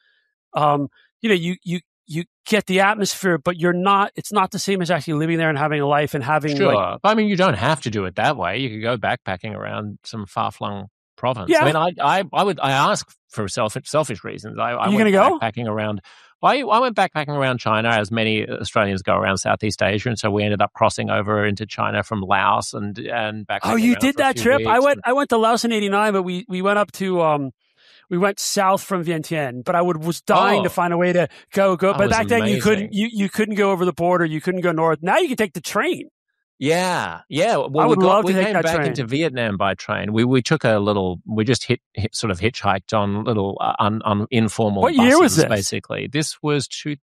you get the atmosphere, but it's not the same as actually living there and having a life and having. Sure, but I mean, you don't have to do it that way. You could go backpacking around some far-flung province. Yeah. I mean, I ask for selfish reasons. I you going to go backpacking around. I went backpacking around China, as many Australians go around Southeast Asia, and so we ended up crossing over into China from Laos and back. Oh, you did that trip? I went to Laos in '89, but we went up to we went south from Vientiane. But I was dying to find a way to go. But back then you couldn't go over the border. You couldn't go north. Now you can take the train. Yeah. Well, I would love to take that train. We came back into Vietnam by train. We took we just sort of hitchhiked on little informal What buses, year was this? Basically. This was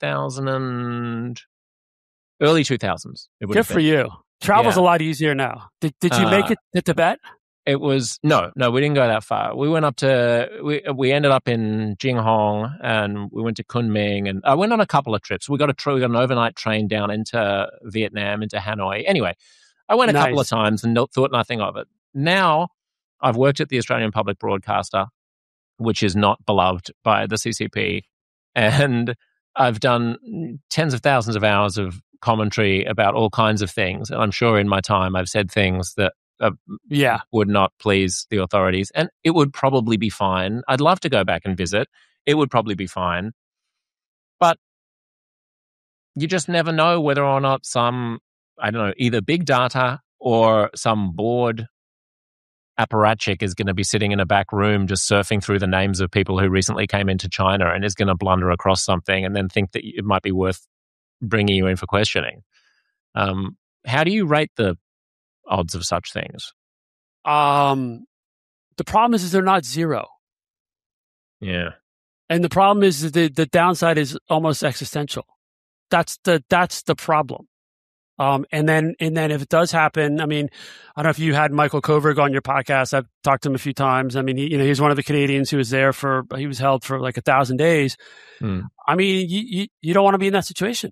early 2000s. Good for you. Travel's a lot easier now. Did you make it to Tibet? It was no, we didn't go that far. We went up to we ended up in Jinghong, and we went to Kunming, and I went on a couple of trips. We got an overnight train down into Vietnam, into Hanoi. Anyway, I went a couple of times and thought nothing of it. Now I've worked at the Australian Public Broadcaster, which is not beloved by the CCP, and I've done tens of thousands of hours of commentary about all kinds of things, and I'm sure in my time I've said things that would not please the authorities, and it would probably be fine. I'd love to go back and visit. It would probably be fine. But you just never know whether or not some, I don't know, either big data or some board apparatchik is going to be sitting in a back room just surfing through the names of people who recently came into China and is going to blunder across something and then think that it might be worth bringing you in for questioning. How do you rate the odds of such things? The problem is they're not zero. Yeah. And the problem is that the downside is almost existential. That's the problem. And then if it does happen, I mean, I don't know if you had Michael Kovrig on your podcast. I've talked to him a few times. I mean, he's one of the Canadians who was there he was held for like 1,000 days. I mean, you don't want to be in that situation.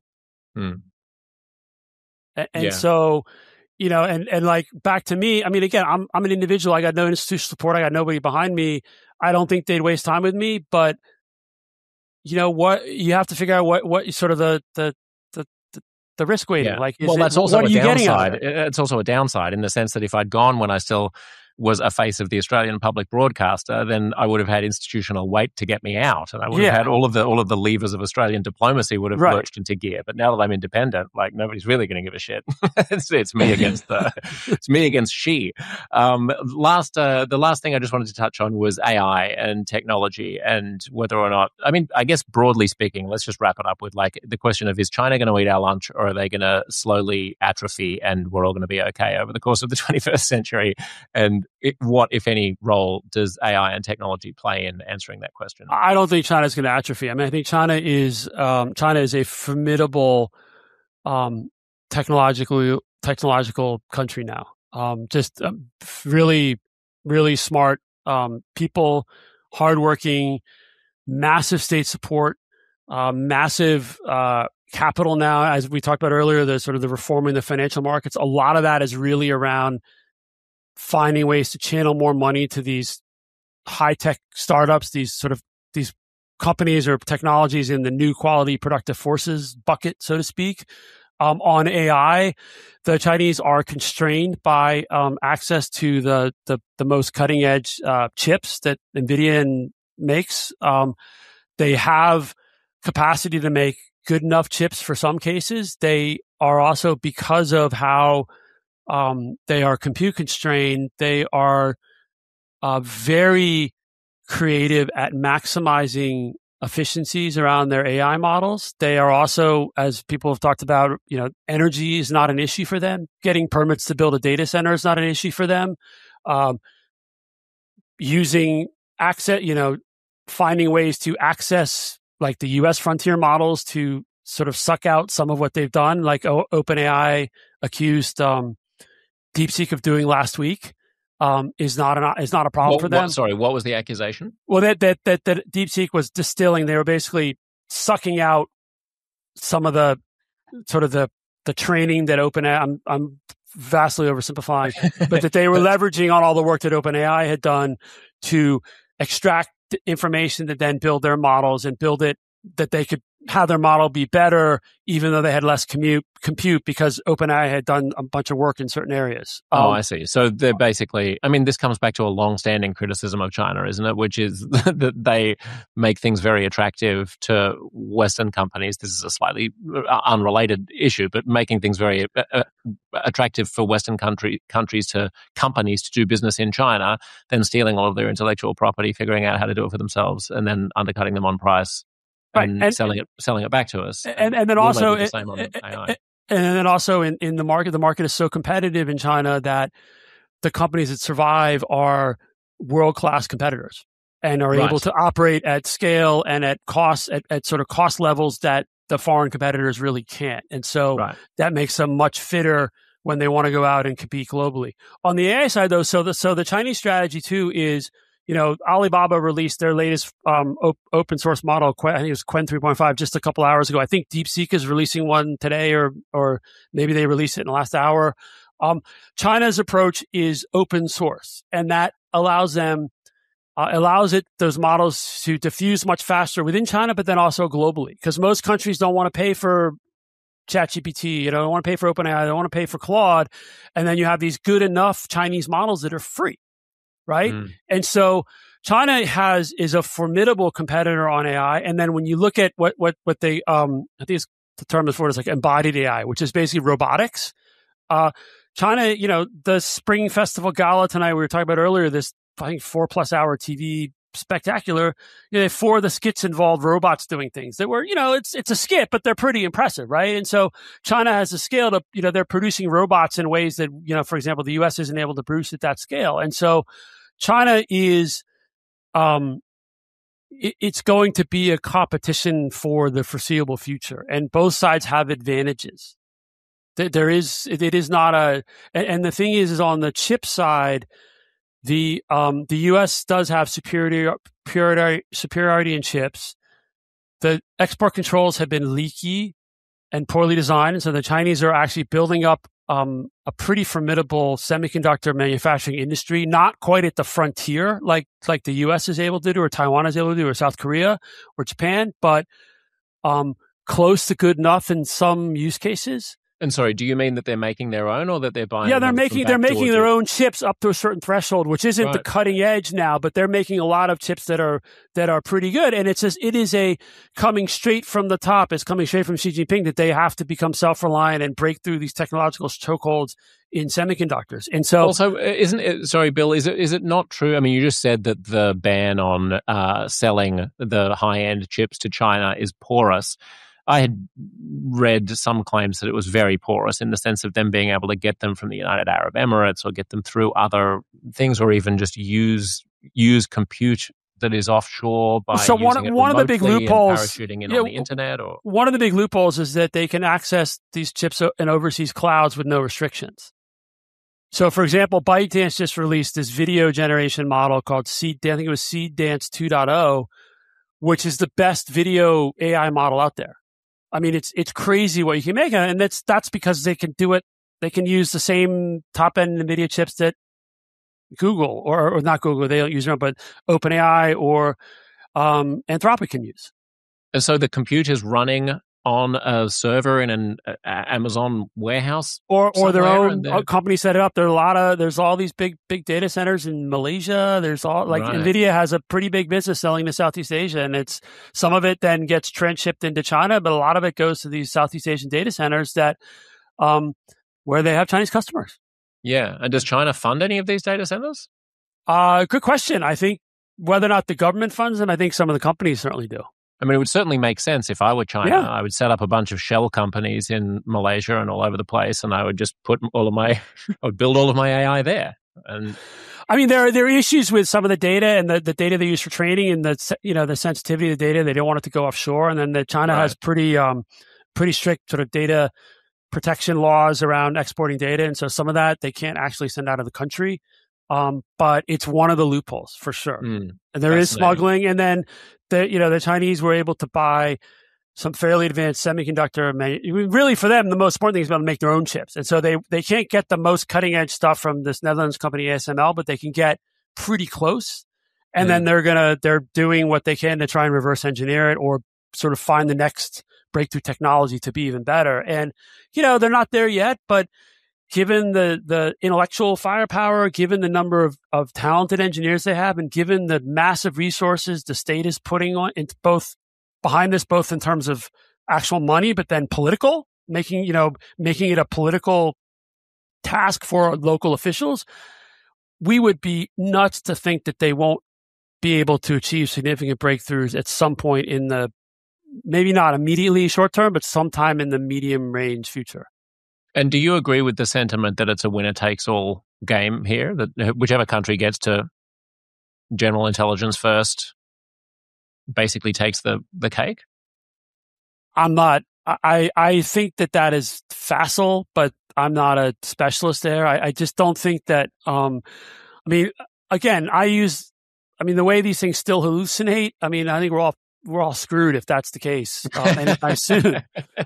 And so, and like back to me, I mean, again, I'm an individual. I got no institutional support. I got nobody behind me. I don't think they'd waste time with me, but what you have to figure out what sort of the risk weighting. Like, that's also a downside. It's also a downside in the sense that if I'd gone when I still was a face of the Australian public broadcaster, then I would have had institutional weight to get me out, and I would have had all of the levers of Australian diplomacy would have lurched into gear. But now that I'm independent, like nobody's really going to give a shit. It's me against it's me against she. The last thing I just wanted to touch on was AI and technology and whether or not, I mean, I guess broadly speaking, let's just wrap it up with like the question of, is China going to eat our lunch, or are they going to slowly atrophy and we're all going to be okay over the course of the 21st century? And what, if any, role does AI and technology play in answering that question? I don't think China is going to atrophy. I mean, I think China is a formidable technological country now. Just really, really smart people, hardworking, massive state support, massive capital now. As we talked about earlier, the sort of the reforming the financial markets. A lot of that is really around finding ways to channel more money to these high-tech startups, these companies or technologies in the new quality productive forces bucket, so to speak. On AI, the Chinese are constrained by access to the most cutting-edge chips that NVIDIA makes. They have capacity to make good enough chips for some cases. They are also, because of how they are compute constrained, they are very creative at maximizing efficiencies around their AI models. They are also, as people have talked about, energy is not an issue for them. Getting permits to build a data center is not an issue for them. Using access, finding ways to access like the US frontier models to sort of suck out some of what they've done, like OpenAI accused DeepSeek of doing last week, is not a problem for them. What was the accusation? Well, that DeepSeek was distilling. They were basically sucking out some of the sort of the training that OpenAI. I'm vastly oversimplifying, but that they were leveraging on all the work that OpenAI had done to extract information to then build their models and build it that they could have their model be better, even though they had less compute because OpenAI had done a bunch of work in certain areas. I see. So they're basically, I mean, this comes back to a long-standing criticism of China, isn't it? Which is that they make things very attractive to Western companies. This is a slightly unrelated issue, but making things very attractive for Western companies to do business in China, then stealing all of their intellectual property, figuring out how to do it for themselves, and then undercutting them on price. And selling it back to us, and then also in the market is so competitive in China that the companies that survive are world-class competitors and are able to operate at scale and at cost at sort of cost levels that the foreign competitors really can't, and so that makes them much fitter when they want to go out and compete globally. On the AI side, though, so the Chinese strategy too is, Alibaba released their latest open source model. I think it was Qwen 3.5 just a couple hours ago. I think DeepSeek is releasing one today, or maybe they released it in the last hour. China's approach is open source, and that allows those models to diffuse much faster within China, but then also globally, because most countries don't want to pay for ChatGPT, don't want to pay for OpenAI, they don't want to pay for Claude, and then you have these good enough Chinese models that are free. Right. And so China is a formidable competitor on AI. And then when you look at what they, I think it's the term is for it is like embodied AI, which is basically robotics. China, the Spring Festival Gala tonight we were talking about earlier, this I think 4+ hour TV spectacular. 4 of the skits involved robots doing things that were, it's a skit, but they're pretty impressive, right? And so China has a scale to, they're producing robots in ways that, for example, the U.S. isn't able to produce at that scale. And so China is, it's going to be a competition for the foreseeable future, and both sides have advantages. It is not and the thing is on the chip side, the U.S. does have superiority in chips. The export controls have been leaky and poorly designed, and so the Chinese are actually building up a pretty formidable semiconductor manufacturing industry, not quite at the frontier like the U.S. is able to do, or Taiwan is able to do, or South Korea, or Japan, but close to good enough in some use cases. And sorry, do you mean that they're making their own, or that they're buying? Yeah, they're making their own chips up to a certain threshold, which isn't the cutting edge now, but they're making a lot of chips that are pretty good. And it is a coming straight from the top. It's coming straight from Xi Jinping that they have to become self-reliant and break through these technological chokeholds in semiconductors. And so, also, isn't it? Sorry, Bill, is it not true? I mean, you just said that the ban on selling the high-end chips to China is porous. I had read some claims that it was very porous in the sense of them being able to get them from the United Arab Emirates or get them through other things, or even just use compute that is offshore by one of the big loopholes, parachuting in on the internet. Or one of the big loopholes is that they can access these chips in overseas clouds with no restrictions. So, for example, ByteDance just released this video generation model called Seedance 2.0, which is the best video AI model out there. I mean, it's crazy what you can make, and that's because they can do it. They can use the same top end NVIDIA chips that Google or not Google. They don't use their own, but OpenAI or Anthropic can use. And so the compute is running on a server in an Amazon warehouse, or their own company set it up. There's all these big data centers in Malaysia. There's all NVIDIA has a pretty big business selling to Southeast Asia, and it's some of it then gets transshipped into China, but a lot of it goes to these Southeast Asian data centers that where they have Chinese customers. Yeah, and does China fund any of these data centers? Good question. I think whether or not the government funds them, I think some of the companies certainly do. I mean, it would certainly make sense if I were China. Yeah. I would set up a bunch of shell companies in Malaysia and all over the place, and I would just put I would build all of my AI there. And I mean, there are issues with some of the data and the data they use for training, and the sensitivity of the data. They don't want it to go offshore, and then China has pretty strict sort of data protection laws around exporting data, and so some of that they can't actually send out of the country. But it's one of the loopholes for sure. And there is smuggling, and then the Chinese were able to buy some fairly advanced semiconductor. Really, for them, the most important thing is about to make their own chips, and so they can't get the most cutting edge stuff from this Netherlands company ASML, but they can get pretty close. And then they're doing what they can to try and reverse engineer it or sort of find the next breakthrough technology to be even better. And they're not there yet, but given the intellectual firepower, given the number of talented engineers they have, and given the massive resources the state is putting on into both behind this, both in terms of actual money, but then political, making it a political task for local officials, we would be nuts to think that they won't be able to achieve significant breakthroughs at some point in the, maybe not immediately short term, but sometime in the medium range future. And do you agree with the sentiment that it's a winner-takes-all game here, that whichever country gets to general intelligence first basically takes the cake? I'm not. I think that is facile, but I'm not a specialist there. I just don't think that. I mean, again, the way these things still hallucinate. I mean, I think we're all screwed if that's the case anytime soon.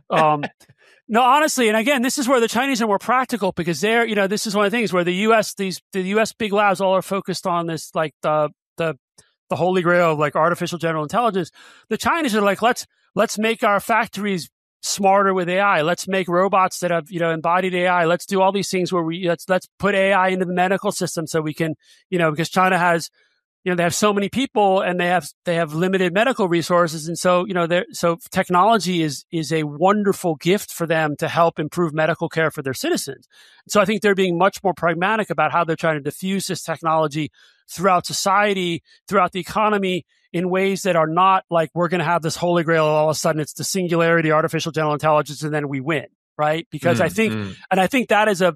No, honestly, and again, this is where the Chinese are more practical because this is one of the things where the U.S. the U.S. big labs all are focused on this, like the holy grail of like artificial general intelligence. The Chinese are like, let's make our factories smarter with AI. Let's make robots that have embodied AI. Let's do all these things where let's put AI into the medical system so we can because China has they have so many people and they have limited medical resources. And so, so technology is a wonderful gift for them to help improve medical care for their citizens. So I think they're being much more pragmatic about how they're trying to diffuse this technology throughout society, throughout the economy, in ways that are not like we're going to have this holy grail. All of a sudden it's the singularity, artificial general intelligence, and then we win, right? Because I think that is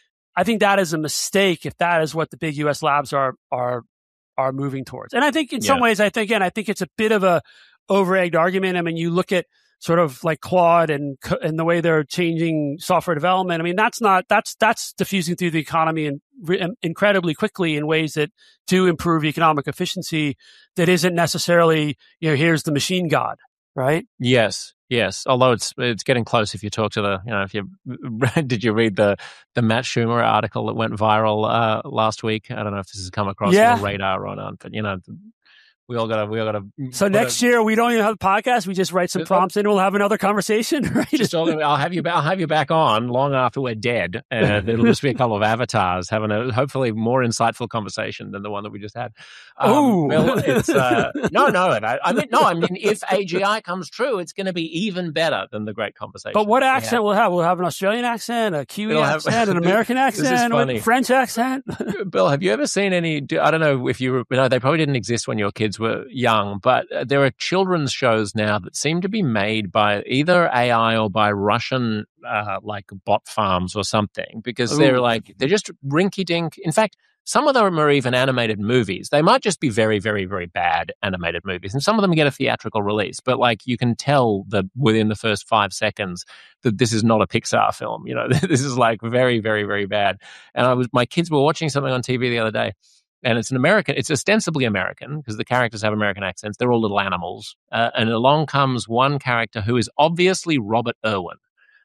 a mistake if that is what the big U.S. labs are moving towards. And I think in some ways, I think it's a bit of a over-egged argument. I mean, you look at sort of like Claude and the way they're changing software development. I mean, that's diffusing through the economy and incredibly quickly in ways that do improve economic efficiency. That isn't necessarily, here's the machine god, right? Yes. Although it's getting close if you talk to did you read the Matt Schumer article that went viral last week? I don't know if this has come across your radar or not, but we all gotta. So next year we don't even have a podcast. We just write some prompts and we'll have another conversation, right? I'll have you back on long after we're dead, and it'll just be a couple of avatars having a hopefully more insightful conversation than the one that we just had. Well, it's no. I mean, if AGI comes true, it's going to be even better than the great conversation. But what accent we'll have? We'll have an Australian accent, a Kiwi accent, an American accent, a French accent. Bill, have you ever seen any? I don't know if you they probably didn't exist when your kids were young, but there are children's shows now that seem to be made by either AI or by Russian like bot farms or something, because they're just rinky-dink. In fact, some of them are even animated movies. They might just be very, very, very bad animated movies, and some of them get a theatrical release, but you can tell that within the first 5 seconds that this is not a Pixar film. This is very, very, very bad. And my kids were watching something on TV the other day, and it's ostensibly American because the characters have American accents. They're all little animals. And along comes one character who is obviously Robert Irwin,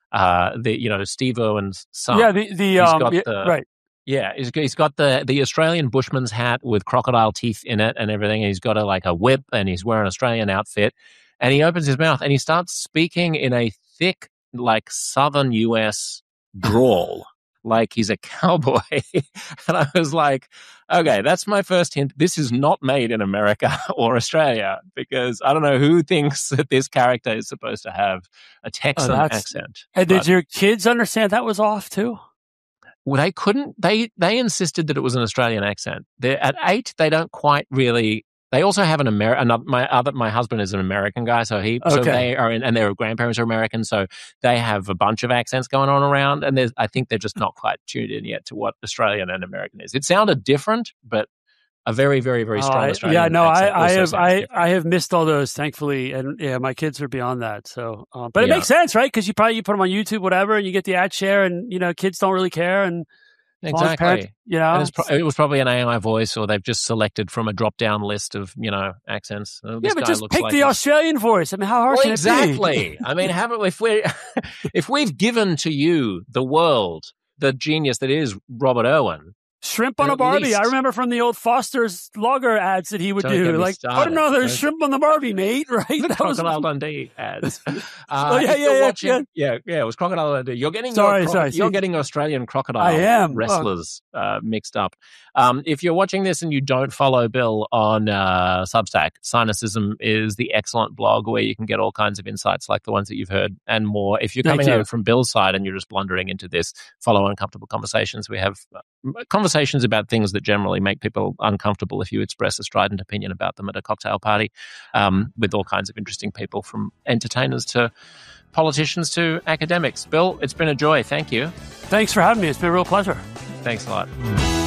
Steve Irwin's son. Yeah, right. Yeah, he's got the Australian bushman's hat with crocodile teeth in it and everything. And he's got a whip, and he's wearing an Australian outfit. And he opens his mouth and he starts speaking in a thick, southern US drawl. Like he's a cowboy. And I was like, okay, that's my first hint. This is not made in America or Australia, because I don't know who thinks that this character is supposed to have a Texan accent. And did your kids understand that was off too? Well, they couldn't. They insisted that it was an Australian accent. At 8, they don't quite really. They also have my husband is an American guy, so they are and their grandparents are American, so they have a bunch of accents going on around, and I think they're just not quite tuned in yet to what Australian and American is. It sounded different, but a very, very, very strong Australian. Yeah, no, I have missed all those, thankfully, and my kids are beyond that. So, but it makes sense, right? Because you put them on YouTube, whatever, and you get the ad share, and kids don't really care, and exactly. And it was probably an AI voice, or they've just selected from a drop-down list of accents. But just pick the Australian voice. I mean, how hard can it be? Exactly. I mean, if we've given to you the world, the genius that is Robert Irwin. Shrimp on a Barbie. I remember from the old Foster's Lager ads that he would do. Put another shrimp on the Barbie, mate. Right? The Crocodile Dundee ads. Yeah. It was Crocodile Dundee. You're getting you're getting Australian crocodile wrestlers mixed up. If you're watching this and you don't follow Bill on Substack, Cynicism is the excellent blog where you can get all kinds of insights like the ones that you've heard and more. If you're coming over from Bill's side and you're just blundering into this, follow Uncomfortable Conversations. We have conversations about things that generally make people uncomfortable if you express a strident opinion about them at a cocktail party, with all kinds of interesting people, from entertainers to politicians to academics. Bill, it's been a joy. Thank you. Thanks for having me. It's been a real pleasure. Thanks a lot.